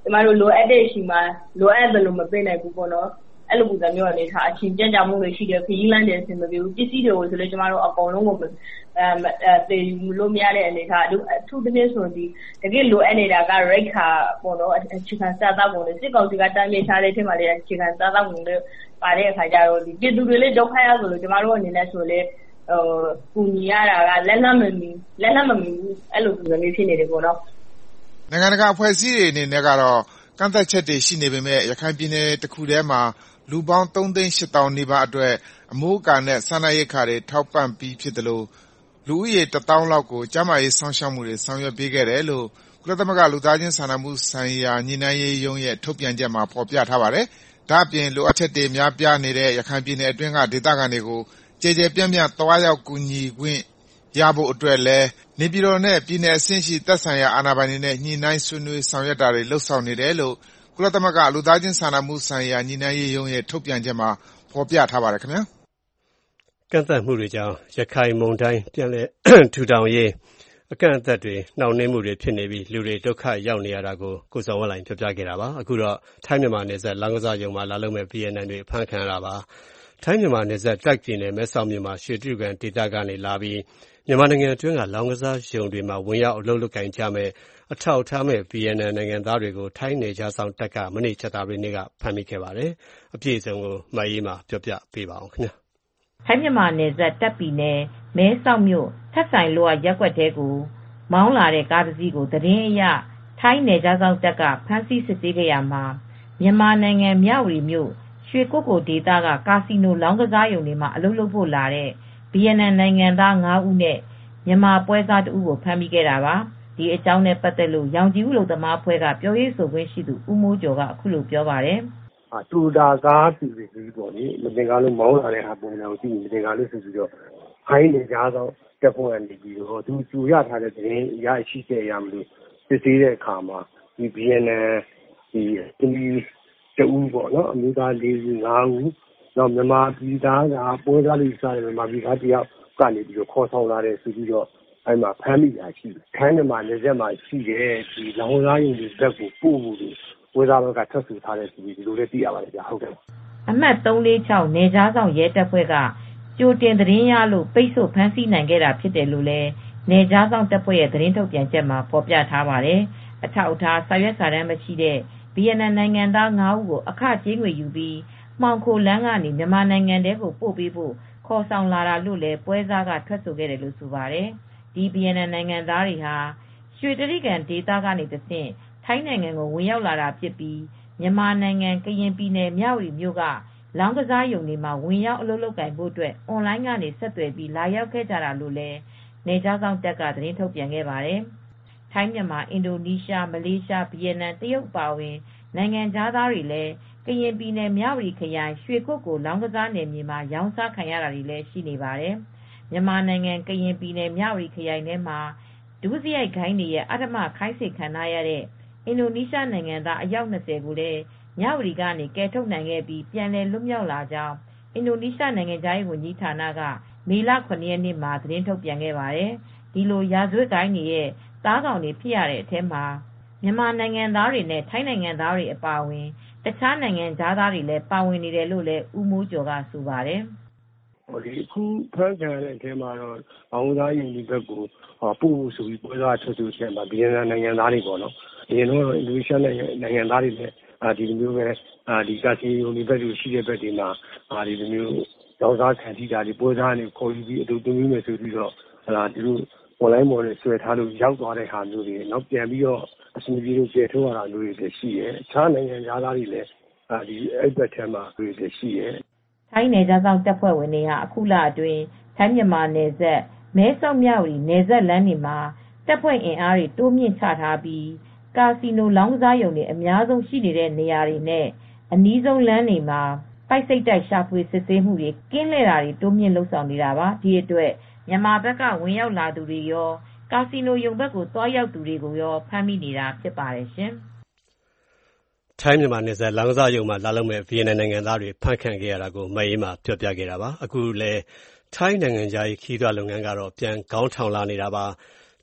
[SPEAKER 13] ကျမတို့လိုအပ်တဲ့အချိန်မှာလိုအပ်တယ်လို့မပေးနိုင်ဘူးပေါ့နော်အဲ့လိုပုံစံမျိုးအနေထားအချင်းကြံ့ကြမှုတွေရှိတယ်ခရီးလမ်းတွေအဆင်မပြေဘူးပစ္စည်းတွေကိုဆိုလို့ကျမတို့အကုန်လုံးကိုတည်ယူလို့မရတဲ့အနေထားအထူးသဖြင့်ဆိုဒီတကယ်လိုအပ်နေတာကရိတ်ခါပေါ့နော်အခြေခံစားသောက်ပုံတွေစစ်ကောင်စီကတမ်းမြေထားတဲ့ထဲမှာလည်းအခြေခံစားသောက်ပုံတွေပါတဲ့အခါကျတော့ဒီပြည်သူတွေလည်းဒုက္ခရောက်ဆိုလို့ကျမတို့အနေနဲ့ဆိုလေကူညီရတာကလက်နက်မမီဘူးအဲ့လိုပုံစံမျိုးဖြစ်နေတယ်ပေါ့နော်
[SPEAKER 12] နိုင်ငံတကာအဖွဲ့အစည်းတွေအနေနဲ့ကတော့ကန့်သတ်ချက်တွေရှိနေပေမဲ့ရခိုင်ပြည်နယ်တစ်ခုထဲမှာလူပေါင်း 3,800,000 နီးပါးအတွက်အမိုးအကာနဲ့စားနပ်ရိက္ခာတွေထောက်ပံ့ပြီးဖြစ်တယ်လို့လူဦးရေ 1,000,000 လောက်ကိုကျန်းမာရေးစောင့်ရှောက်မှုတွေဆောင်ရွက်ပေးခဲ့တယ်လို့ကုလသမဂ္ဂလူသားချင်းစာနာမှုဆိုင်ရာညှိနှိုင်းရေးရုံးရဲ့ထုတ်ပြန်ချက်မှာဖော်ပြထားပါတယ်။ဒါ့အပြင်လိုအပ်ချက်တွေများပြားနေတဲ့ရခိုင်ပြည်နယ်အတွင်းကဒေသခံတွေကိုကျယ်ကျယ်ပြန့်ပြန့်သွားရောက်ကူညီခွင့်ရဖို့အတွက်လည်းနေပြည်တော်နဲ့ပြည်နယ်အဆင့်ရှိသက်ဆိုင်ရာအာဏာပိုင်တွေနဲ့ညှိနှိုင်းဆွေးနွေးဆောင်ရွက်တာတွေလုပ်ဆောင်နေတယ်လို့ကုလသမဂ္ဂလူသားချင်းစာနာမှုဆိုင်ရာညှိနှိုင်းရေးရုံးရဲ့ထုတ်ပြန်ချက်မှာဖော်ပြထားပါတယ်ခင်ဗျာ
[SPEAKER 2] ။ကန့်သတ်မှုတွေကြောင့်ရခိုင်မုန်တိုင်းပြန်လည်ထူထောင်ရေးအကန့်အသတ်တွေနှောင့်နှေးမှုတွေဖြစ်နေပြီးလူတွေဒုက္ခရောက်နေရတာကိုကိုစောဝလိုင်းပြောပြခဲ့တာပါ။အခုတော့ထိုင်းမြန်မာနယ်စပ်လောင်းကစားရုံမှာလာလုပ်မဲ့ BNN တွေဖမ်းခံရတာပါ။ထိုင်းမြန်မာနယ်စပ်တိုက်ပြည်နယ်မဲဆောက်မြို့မှာရွှေတြုကန်ဒေသကနေလာပြီးမြန်မာနိုင်ငံအတွင်းကလောင်းကစားရုံတွေမှာဝင်ရောက်အလုပ်လုပ်ကိုင်ကြမဲ့အထောက်ထားမဲ့ BNN နိုင်ငံသားတွေကိုထိုင်းနယ်ခြားစောင့်တပ်ကမနေ့ကြာသပတေးနေ့ကဖမ်းမိခဲ့ပါတယ်။အပြည့်အစုံကိုမအေးမာပြောပြပေးပါအောင်ခင်ဗျာ
[SPEAKER 8] ။ထိုင်းမြန်မာနယ်စပ်တပ်ပြည်နယ်မဲဆောက်မြို့ထက်ဆိုင်လိုရက်ကွက်တဲကိုမောင်းလာတဲ့ကားတစ်စီးကိုသတင်းအရထိုင်းနယ်ခြားစောင့်တပ်ကဖမ်းဆီးစစ်ဆေးခဲ့ရမှာမြန်မာနိုင်ငံမြဝတီမြို့ရွှေကုက္ကိုဒေသကကာစီနိုလောင်းကစားရုံတွေမှာအလုပ်လုပ်ဖို့လာတဲ့ BNN နိုင်ငံသား5ဦးနဲ့မြန်မာပွဲစား2ဦးကိုဖမ်းမိခဲ့တာပါ။ဒီအကြောင်းနဲ့ပတ်သက်လို့ရောင်ကြီးဦးလုံသမားအဖွဲ့ကပြောရေးဆိုခွင့်ရှိသူဦးမိုးကျော်ကအခုလိုပြောပါတယ်
[SPEAKER 14] ။တူတာကားစီပြီးပေါ့လေမတင်ကားလို့မောင်းလာတဲ့ဟာပုံစံကိုကြည့်မတင်ကားလို့ဆိုပြီးတော့ခိုင်းနေကြတော့တက်ဖို့ကနေပြီးတော့သူကျူရထားတဲ့သတင်းရရှိခဲ့ရမလို့စစ်ဆေးတဲ့အခါမှာဒီ BNN ဒီတူပေါ့နော်အမျိုးသား4ဦး5ဦးတော့မြန်မာပြည်သားကပွဲစားလေးစားတယ်မြန်မာပြည်သားတယောက်ကနေပြီးတော့ခေါ်ဆောင်လာတယ်ဆိုပြီးတော့အဲ့မှာဖမ်းမိတာရှိတယ်။ထိုင်းမြန်မာနယ်စပ်မှာရှိတဲ့ဒီလောင်စားရုံတွေဘက်ကိုပို့ဖို့ပွဲစားဘက်ကထပ်ဆူထားတဲ့ဆိုပြီးဒီလိုလေးသိရပါတယ်ဗျဟုတ်ကဲ့
[SPEAKER 8] ။အမှတ်346နယ်ခြားဆောင်ရဲတပ်ဖွဲ့ကကြိုတင်သတင်းရလို့ပိတ်ဆို့ဖမ်းဆီးနိုင်ခဲ့တာဖြစ်တယ်လို့လည်းနယ်ခြားဆောင်တပ်ဖွဲ့ရဲ့သတင်းထုတ်ပြန်ချက်မှာဖော်ပြထားပါတယ်။အထောက်အထားစာရွက်စာတမ်းမရှိတဲ့ BNN နိုင်ငံသား5ဦးကိုအခကြေးငွေယူပြီးမှောင်ခိုလမ်းကနေမြန်မာနိုင်ငံထဲကိုပို့ပေးဖို့ခေါ်ဆောင်လာတာလို့လည်းပွဲစားကထွက်ဆိုခဲ့တယ်လို့ဆိုပါတယ်။ဒီ BNN နိုင်ငံသားတွေဟာရွှေတြိဂံဒေသကနေတဆင့်ထိုင်းနိုင်ငံကိုဝင်ရောက်လာတာဖြစ်ပြီးမြန်မာနိုင်ငံကရင်ပြည်နယ်မြဝတီမြို့ကလောင်းကစားရုံတွေမှာဝင်ရောက်အလုပ်လုပ်ကိုင်ဖို့အတွက်အွန်လိုင်းကနေဆက်သွယ်ပြီးလာရောက်ခဲ့ကြတာလို့လည်းနယ်ခြားစောင့်တပ်ကသတင်းထုတ်ပြန်ခဲ့ပါတယ်။ထိုင်းမြန်မာအင်ဒိုနီးရှားမလေးရှားဗီယက်နမ်တရုတ်ပါဝင်နိုင်ငံသားတွေလည်းကရင်ပြည်နယ်မြဝတီခရိုင်ရွှေကုက္ကိုလောင်းကစားနယ်မြေမှာရောင်းစားခံရတာတွေလည်းရှိနေပါတယ်။မြန်မာနိုင်ငံကရင်ပြည်နယ်မြဝတီခရိုင်ထဲမှာဒုစရိုက်ဂိုင်းတွေရဲ့အဓမ္မခိုင်းစေခံရတဲ့အင်ဒိုနီးရှားနိုင်ငံသားအယောက်20ကိုလည်းမြဝတီကနေကယ်ထုတ်နိုင်ခဲ့ပြီးပြန်လည်လွတ်မြောက်လာကြောင်းအင်ဒိုနီးရှားနိုင်ငံသားရေးဝန်ကြီးဌာနကမေလ9ရက်နေ့မှာသတင်းထုတ်ပြန်ခဲ့ပါတယ်။ဒီလိုရာဇဝတ်ဂိုင်းတွေရဲ့သားကောင်တွေဖြစ်ရတဲ့အထဲမှာမြန်မာနိုင်ငံသားတွေနဲ့ထိုင်းနိုင်ငံသားတွေအပါအဝင်တခြားနိုင်ငံသားတွေလည်းပါဝင်နေတယ်လို့လည်းဦးမိုးကျော်ကဆိုပါတယ်
[SPEAKER 14] ။ဒီအခုဖမ်းခံရတဲ့အထဲမှာတော့ဘောင်းသားယဉ်ဒီဘက်ကိုပို့ဆိုပြီးပွဲစားထွက်ဆိုချက်မှာဗီယက်နမ်နိုင်ငံသားတွေပေါ့နော်။အရင်တော့အင်ဒိုနီးရှားနိုင်ငံသားတွေလည်းဒီလိုမျိုးပဲဒီကာစီယိုဒီဘက်ကိုရှိတဲ့ဘက်တွေမှာဒီလိုမျိုးရောင်းစားခံထိတာတွေပွဲစားတွေခေါ်ယူပြီးအတူတူမျိုးနဲ့ဆိုပြီးတော့ဒီလိုonline ပေါ်နဲ့ဆွဲထားလို့ရောက်သွားတဲ့ဟာမျိုးတွေနောက်ပြန်ပြီးတော့အစီအပြေလို့ကျေထုတ်ရတာမျိုးတွေလည်းရှိတယ်။အခြားနိုင်ငံသားတွေလည်းဒီအဲ့ဘက်ထဲမှာတွေလည်းရှိတယ်
[SPEAKER 8] ။ထိုင်းနယ်ခြားစောင့်တပ်ဖွဲ့ဝင်တွေဟာအခုလအတွင်းထိုင်းမြန်မာနယ်စပ်မဲဆောက်မြဝတီနယ်စပ်လမ်းတွေမှာတပ်ဖွဲ့အင်အားတွေတိုးမြင့်ချထားပြီးကာစီနိုလောင်းကစားရုံတွေအများဆုံးရှိနေတဲ့နေရာတွေနဲ့အနီးဆုံးလမ်းတွေမှာပိုက်စိတ်တိုက်ရှာဖွေစစ်ဆေးမှုတွေကင်းလှည့်တာတွေတိုးမြင့်လုပ်ဆောင်နေတာပါဒီအတွက်မြန်မာဘက်ကဝင်ရောက်လာသူတွေရောကာစီနိုရုံဘက်ကိုသွားရောက်သူတွေကိုရောဖမ်းမိနေတာဖြစ်ပါတယ်ရှင်
[SPEAKER 2] ။ထိုင်းမြန်မာနယ်စပ်လောင်းကစားရုံမှာလာလုပ်မဲ့ VN နိုင်ငံသားတွေဖမ်းခံခဲ့ရတာကိုမအေးမှာပြောပြခဲ့တာပါ။အခုလည်းထိုင်းနိုင်ငံသားခီးသွွားလုပ်ငန်းကတော့ပြန်ခေါင်းထောင်လာနေတာပါ။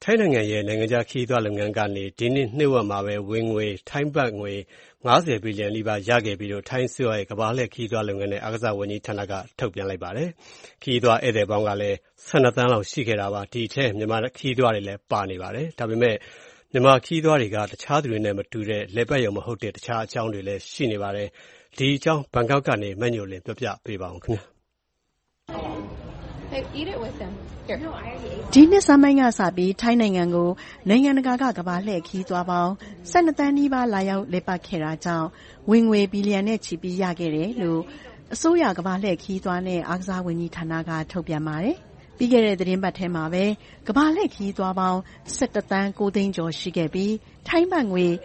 [SPEAKER 2] ထိုင်းနိုင်ငံရဲ့နိုင်ငံခြားခရီးသွားလုပ်ငန်းကနေဒီနှစ်နှစ်ဝက်မှာပဲဝင်ငွေထိုင်းဘတ်ငွေ50ဘီလီယံနီးပါးရခဲ့ပြီးတော့ထိုင်းအစိုးရရဲ့ကမ္ဘာလှည့်ခရီးသွားလုပ်ငန်းနဲ့အားကစားဝန်ကြီးဌာနကထုတ်ပြန်လိုက်ပါတယ်။ခရီးသွားဧည့်သည်ပေါင်းကလည်း12သန်းလောက်ရှိခဲ့တာပါ။ဒီထဲမြန်မာခရီးသွားတွေလည်းပါနေပါတယ်။ဒါပေမဲ့မြန်မာခရီးသွားတွေကတခြားသူတွေနဲ့မတူတဲ့လည်ပတ်ရုံမဟုတ်တဲ့တခြားအကြောင်းတွေလည်းရှိနေပါတယ်။ဒီအကြောင်းဘန်ကောက်ကနေမညိုလင်းပြောပြပေးပါဦးခင်ဗျာ။
[SPEAKER 15] Eat it with them. Here.
[SPEAKER 10] ဒီနှစ်ဆန်းပိုင်းကစပြီးထိုင်းနိုင်ငံကိုနိုင်ငံတကာကကမ္ဘာလှည့်ခရီးသွားပေါင်း12သန်းနီးပါးလာရောက်လည်ပတ်ခဲ့တာကြောင့်ဝင်ငွေဘီလီယံနဲ့ချီပြီးရခဲ့တယ်လို့အစိုးရကမ္ဘာလှည့်ခရီးသွားနဲ့အားကစားဝန်ကြီးဌာနကထုတ်ပြန်ပါတယ်။ပြီးခဲ့တဲ့သတင်းပတ်ထဲမှာပဲကမ္ဘာလှည့်ခရီးသွားပေါင်း17သန်း9သိန်းကျော်ရှိခဲ့ပြီးထိုင်းဘတ်ငွေ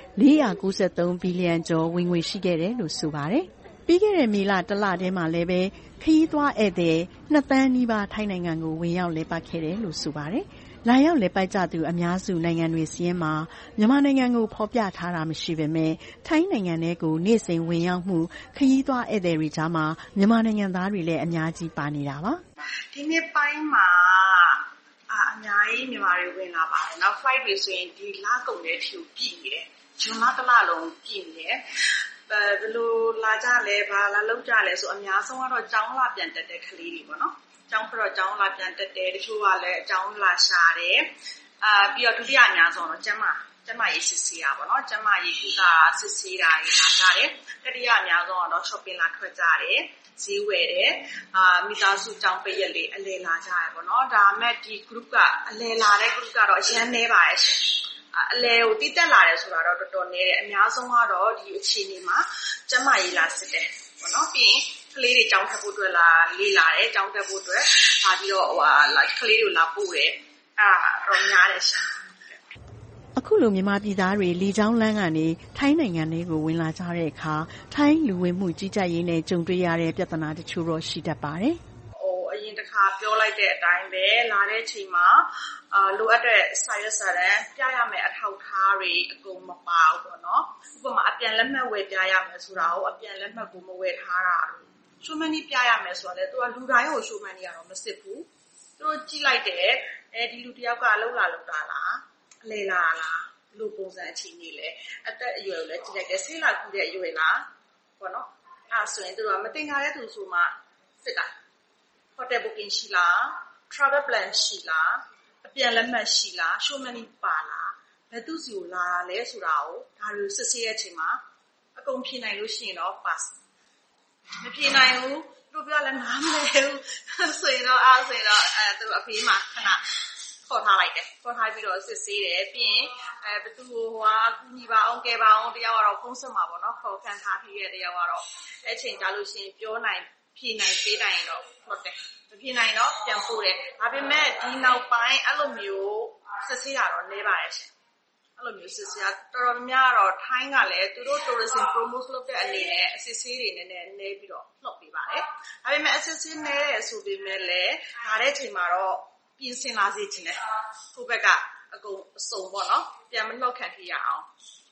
[SPEAKER 10] 493ဘီလီယံကျော်ဝင်ငွေရှိခဲ့တယ်လို့ဆိုပါတယ်။ပြီးခဲ့တဲ့မေလတလထဲမှာလည်းပဲခရီးသွားဧည့်သည်2သန်းနီးပါးထိုင်းနိုင်ငံကိုဝင်ရောက်လည်ပတ်ခဲ့တယ်လို့ဆိုပါတယ်။လာရောက်လည်ပတ်ကြသူအများစုနိုင်ငံတွေစီးရင်မှာမြန်မာနိုင်ငံကိုဖော်ပြထားတာမရှိပေမဲ့ထိုင်းနိုင်ငံထဲကိုနေ့စဉ်ဝင်ရောက်မှုခရီးသွားဧည့်သည်တွေကြားမှာမြန်မာနိုင်ငံသားတွေလည်းအများကြီးပါနေတာပါ
[SPEAKER 16] ။ဒီနေ့ပိုင်းမှာအများကြီးမြန်မာတွေဝင်လာပါတယ်။နောက် flight တွေဆိုရင်ဒီလကုန်တဲ့အထိပြည့်နေတယ်။ဂျွန်လတစ်လလုံးပြည့်နေတယ်။ဘယ်လိုလာကြလဲဘာလာလုပ်ကြလဲဆိုအများဆုံးကတော့ကျောင်းလာပြန်တက်တဲ့ကလေးတွေပေါ့နော်ကျောင်းတော့ကျောင်းလာပြန်တက်တယ်တချို့ကလည်းအကြောင်းလာရှာတယ်ပြီးတော့ဒုတိယအများဆုံးတော့ကျမရေးစစ်ဆေးတာပေါ့နော်ကျမရေးကုသစစ်ဆေးတာတွေလာကြတယ်တတိယအများဆုံးကတော့ shopping လာထွက်ကြတယ်ဈေးဝယ်တယ်မိသားစုကြောင်းပိတ်ရက်လေးအလဲလာကြရပေါ့နော်ဒါမဲ့ဒီ group ကအလဲလာတဲ့ group ကတော့အရင်နေပါရဲ့ရှင်အလဲကိုတိတက်လာတယ်ဆိုတာတော့တော်တော်နည်းတယ်အများဆုံးကတော့ဒီအခြေအနေမှာကျမရေးလာစစ်တယ်ပေါ့နော်ပြီးရင်ကလေးတွေကြောင်းထပ်ဖို့အတွက်လာလေးလာတယ်ကြောင်းတက်ဖို့အတွက်ဒါပြီးတော့ကလေးတွေလာပို့တယ်တော့များတယ်ရှာ
[SPEAKER 10] အခုလိုမြန်မာပြည်သားတွေလေကြောင်းလမ်းကနေထိုင်းနိုင်ငံတွေကိုဝင်လာကြတဲ့အခါထိုင်းလူဝင်မှုကြီးကြပ်ရေးနဲ့ကြုံတွေ့ရတဲ့ပြဿနာတချို့တော့ရှိတတ်ပါတယ်
[SPEAKER 16] အရင်တစ်ခါပြောလိုက်တဲ့အတိုင်းပဲလာတဲ့အချိန်မှာလိုအပ်တဲ့စာရွက်စာတမ်းပြရမယ်အထောက်အထားတွေအကုန်မပါဘူးပေါ့နော်ဥပမာအပြန်လက်မှတ်ဝယ်ပြရမယ်ဆိုတာကိုအပြန်လက်မှတ်ကိုမဝယ်ထားတာရှိုးမန်းကြီးပြရမယ်ဆိုတာလေသူကလူတိုင်းကိုရှိုးမန်းကြီးကတော့မစစ်ဘူးသူတို့ကြည့်လိုက်တယ်ဒီလူတယောက်ကလှုပ်တာလားအလဲလာလားလူပုံစံအချိန်ကြီးလေအသက်အရွယ်ကိုလည်းကြည့်လိုက်တယ်ဆေးလာကူတဲ့အရွယ်လားပေါ့နော်ဆိုရင်သူတို့ကမတင်ကြတဲ့သူဆိုမှစစ်တာhotel booking ရှိလား travel plan ရှိလားအပြန်လက်မှတ်ရှိလား show money ပါလားဘယ်သူစီကိုလာလဲဆိုတာကိုဒါတွေစစ်ဆေးတဲ့အချိန်မှာအကုန်ဖြေနိုင်လို့ရှိရင်တော့ pass မဖြေနိုင်ဘူးတို့ပြောလဲနားမလဲဘူးဆိုရင်တော့သူတို့အဖေးမှာခဏခေါ်ထားလိုက်တယ်ခေါ်ထားပြီးတော့စစ်ဆေးတယ်ပြီးရင်ဘယ်သူဟိုအကူညီပါအောင်ကဲပါအောင်တယောက်ကတော့ဖုန်းဆက်မှာပေါ့နော်ခေါ်ခံထားပြီးတဲ့တယောက်ကတော့အဲ့ချိန်ကြာလို့ရှိရင်ပြောနိုင်ဖြေနိုင်ပေးနိုင်ရင်တော့ဟုတ်တယ်မဖြေနိုင်တော့ပြန်ပို့တယ်ဒါပေမဲ့ဒီနောက်ပိုင်းအဲ့လိုမျိုးစစ်ဆေးတာတော့နည်းပါရဲ့ရှင်အဲ့လိုမျိုးစစ်ဆေးတာတော်တော်များတော့ထိုင်းကလည်းသူတို့ tourism promote လုပ်တဲ့အနေနဲ့အစစ်ဆေးတွေနည်းပြီးတော့လှုပ်ပေးပါတယ်ဒါပေမဲ့အစစ်ဆေးနည်းတယ်ဆိုပေမဲ့လည်းဒါတဲ့ချိန်မှာတော့ပြင်ဆင်လာစေချင်တယ်ကိုယ့်ဘက်ကအကုန်အစုံပေါ့နော်ပြန်မလှုပ်ခံပြရအောင်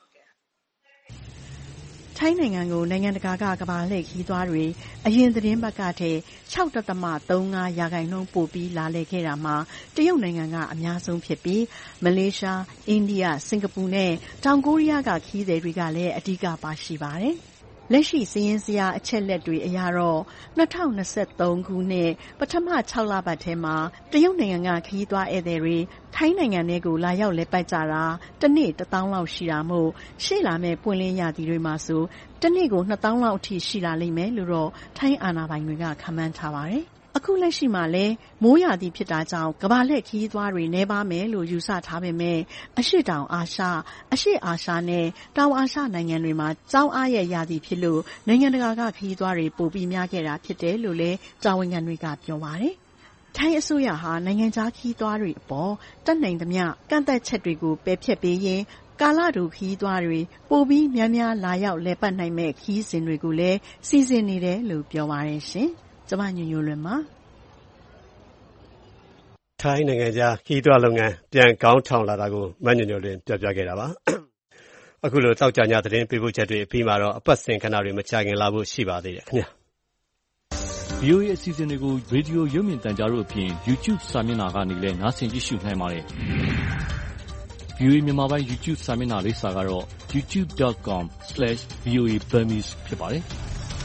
[SPEAKER 10] ထိုင်းနိုင်ငံကိုနိုင်ငံတကာကကမ္ဘာလှည့်ခရီးသွားတွေအရင်သတင်းပတ်ကထက် 6.35% ပိုပြီးလာလည်ခဲ့တာမှာတရုတ်နိုင်ငံကအများဆုံးဖြစ်ပြီးမလေးရှားအိန္ဒိယစင်ကာပူနဲ့တောင်ကိုရီးယားကခရီးသည်တွေကလည်းအဓိကပါရှိပါတယ်လက်ရှိစည်ရင်းစရာအချက်လက်တွေအရတော့2023ခုနှစ်ပထမ6လပတ်ထဲမှာတရုတ်နိုင်ငံကခရီးသွားဧည့်သည်တွေထိုင်းနိုင်ငံထဲကိုလာရောက်လည်ပတ်ကြတာတစ်နေ့1000လောက်ရှိတာမို့ရှေ့လာမဲ့ပွင့်လင်းရာသီတွေမှာဆိုတစ်နေ့ကို2000လောက်အထိရှိလာလိမ့်မယ်လို့တော့ထိုင်းအာဏာပိုင်တွေကခန့်မှန်းထားပါတယ်အခုလက်ရှိမှာလည်းမိုးရာသီဖြစ်တာကြောင့်ကမ္ဘာလှည့်ခရီးသွားတွေနှဲပါမယ်လို့ယူဆထားပေမဲ့အရှေ့တောင်အာရှအရှေ့အာရှနဲ့တောင်အာရှနိုင်ငံတွေမှာကျောင်းအားရဲ့ရာသီဖြစ်လို့နိုင်ငံတကာကခရီးသွားတွေပိုပြီးများခဲ့တာဖြစ်တယ်လို့လည်းတာဝန်ခံတွေကပြောပါတယ်ထိုင်းအစိုးရဟာနိုင်ငံခြားခရီးသွားတွေအပေါ်တက်နိုင်သမျှကန့်သက်ချက်တွေကိုပယ်ဖျက်ပေးရင်းကာလတူခရီးသွားတွေပိုပြီးများများလာရောက်လည်ပတ်နိုင်မဲ့ခရီးစဉ်တွေကိုလည်းစီစဉ်နေတယ်လို့ပြောပါတယ်ရှင်ကျမညွညွလွင်ပါ
[SPEAKER 2] ထိုင်းနိုင်ငံခြားခရီးသွားလုပ်ငန်းပြန်ကောင်းထောင်လာတာကိုမညွညွလွင်ပြောပြခဲ့တာပါအခုလိုတောက်ကြညသတင်းပေးပို့ချက်တွေအပြီးမှာတော့အပတ်စဉ်ခဏတွေမကြခင်လာဖို့ရှိပါသေးတယ်ခင်ဗျာ
[SPEAKER 6] VOA အစီအစဉ်တွေကိုရေဒီယိုရုပ်မြင်သံကြားတို့အပြင် YouTube စာမျက်နှာကနေလည်းနားဆင်ကြည့်ရှုနိုင်ပါတယ် VOA မြန်မာပိုင်း YouTube စာမျက်နှာလိပ်စာကတော့ youtube.com/VOA Burmese ဖြစ်ပါတယ်။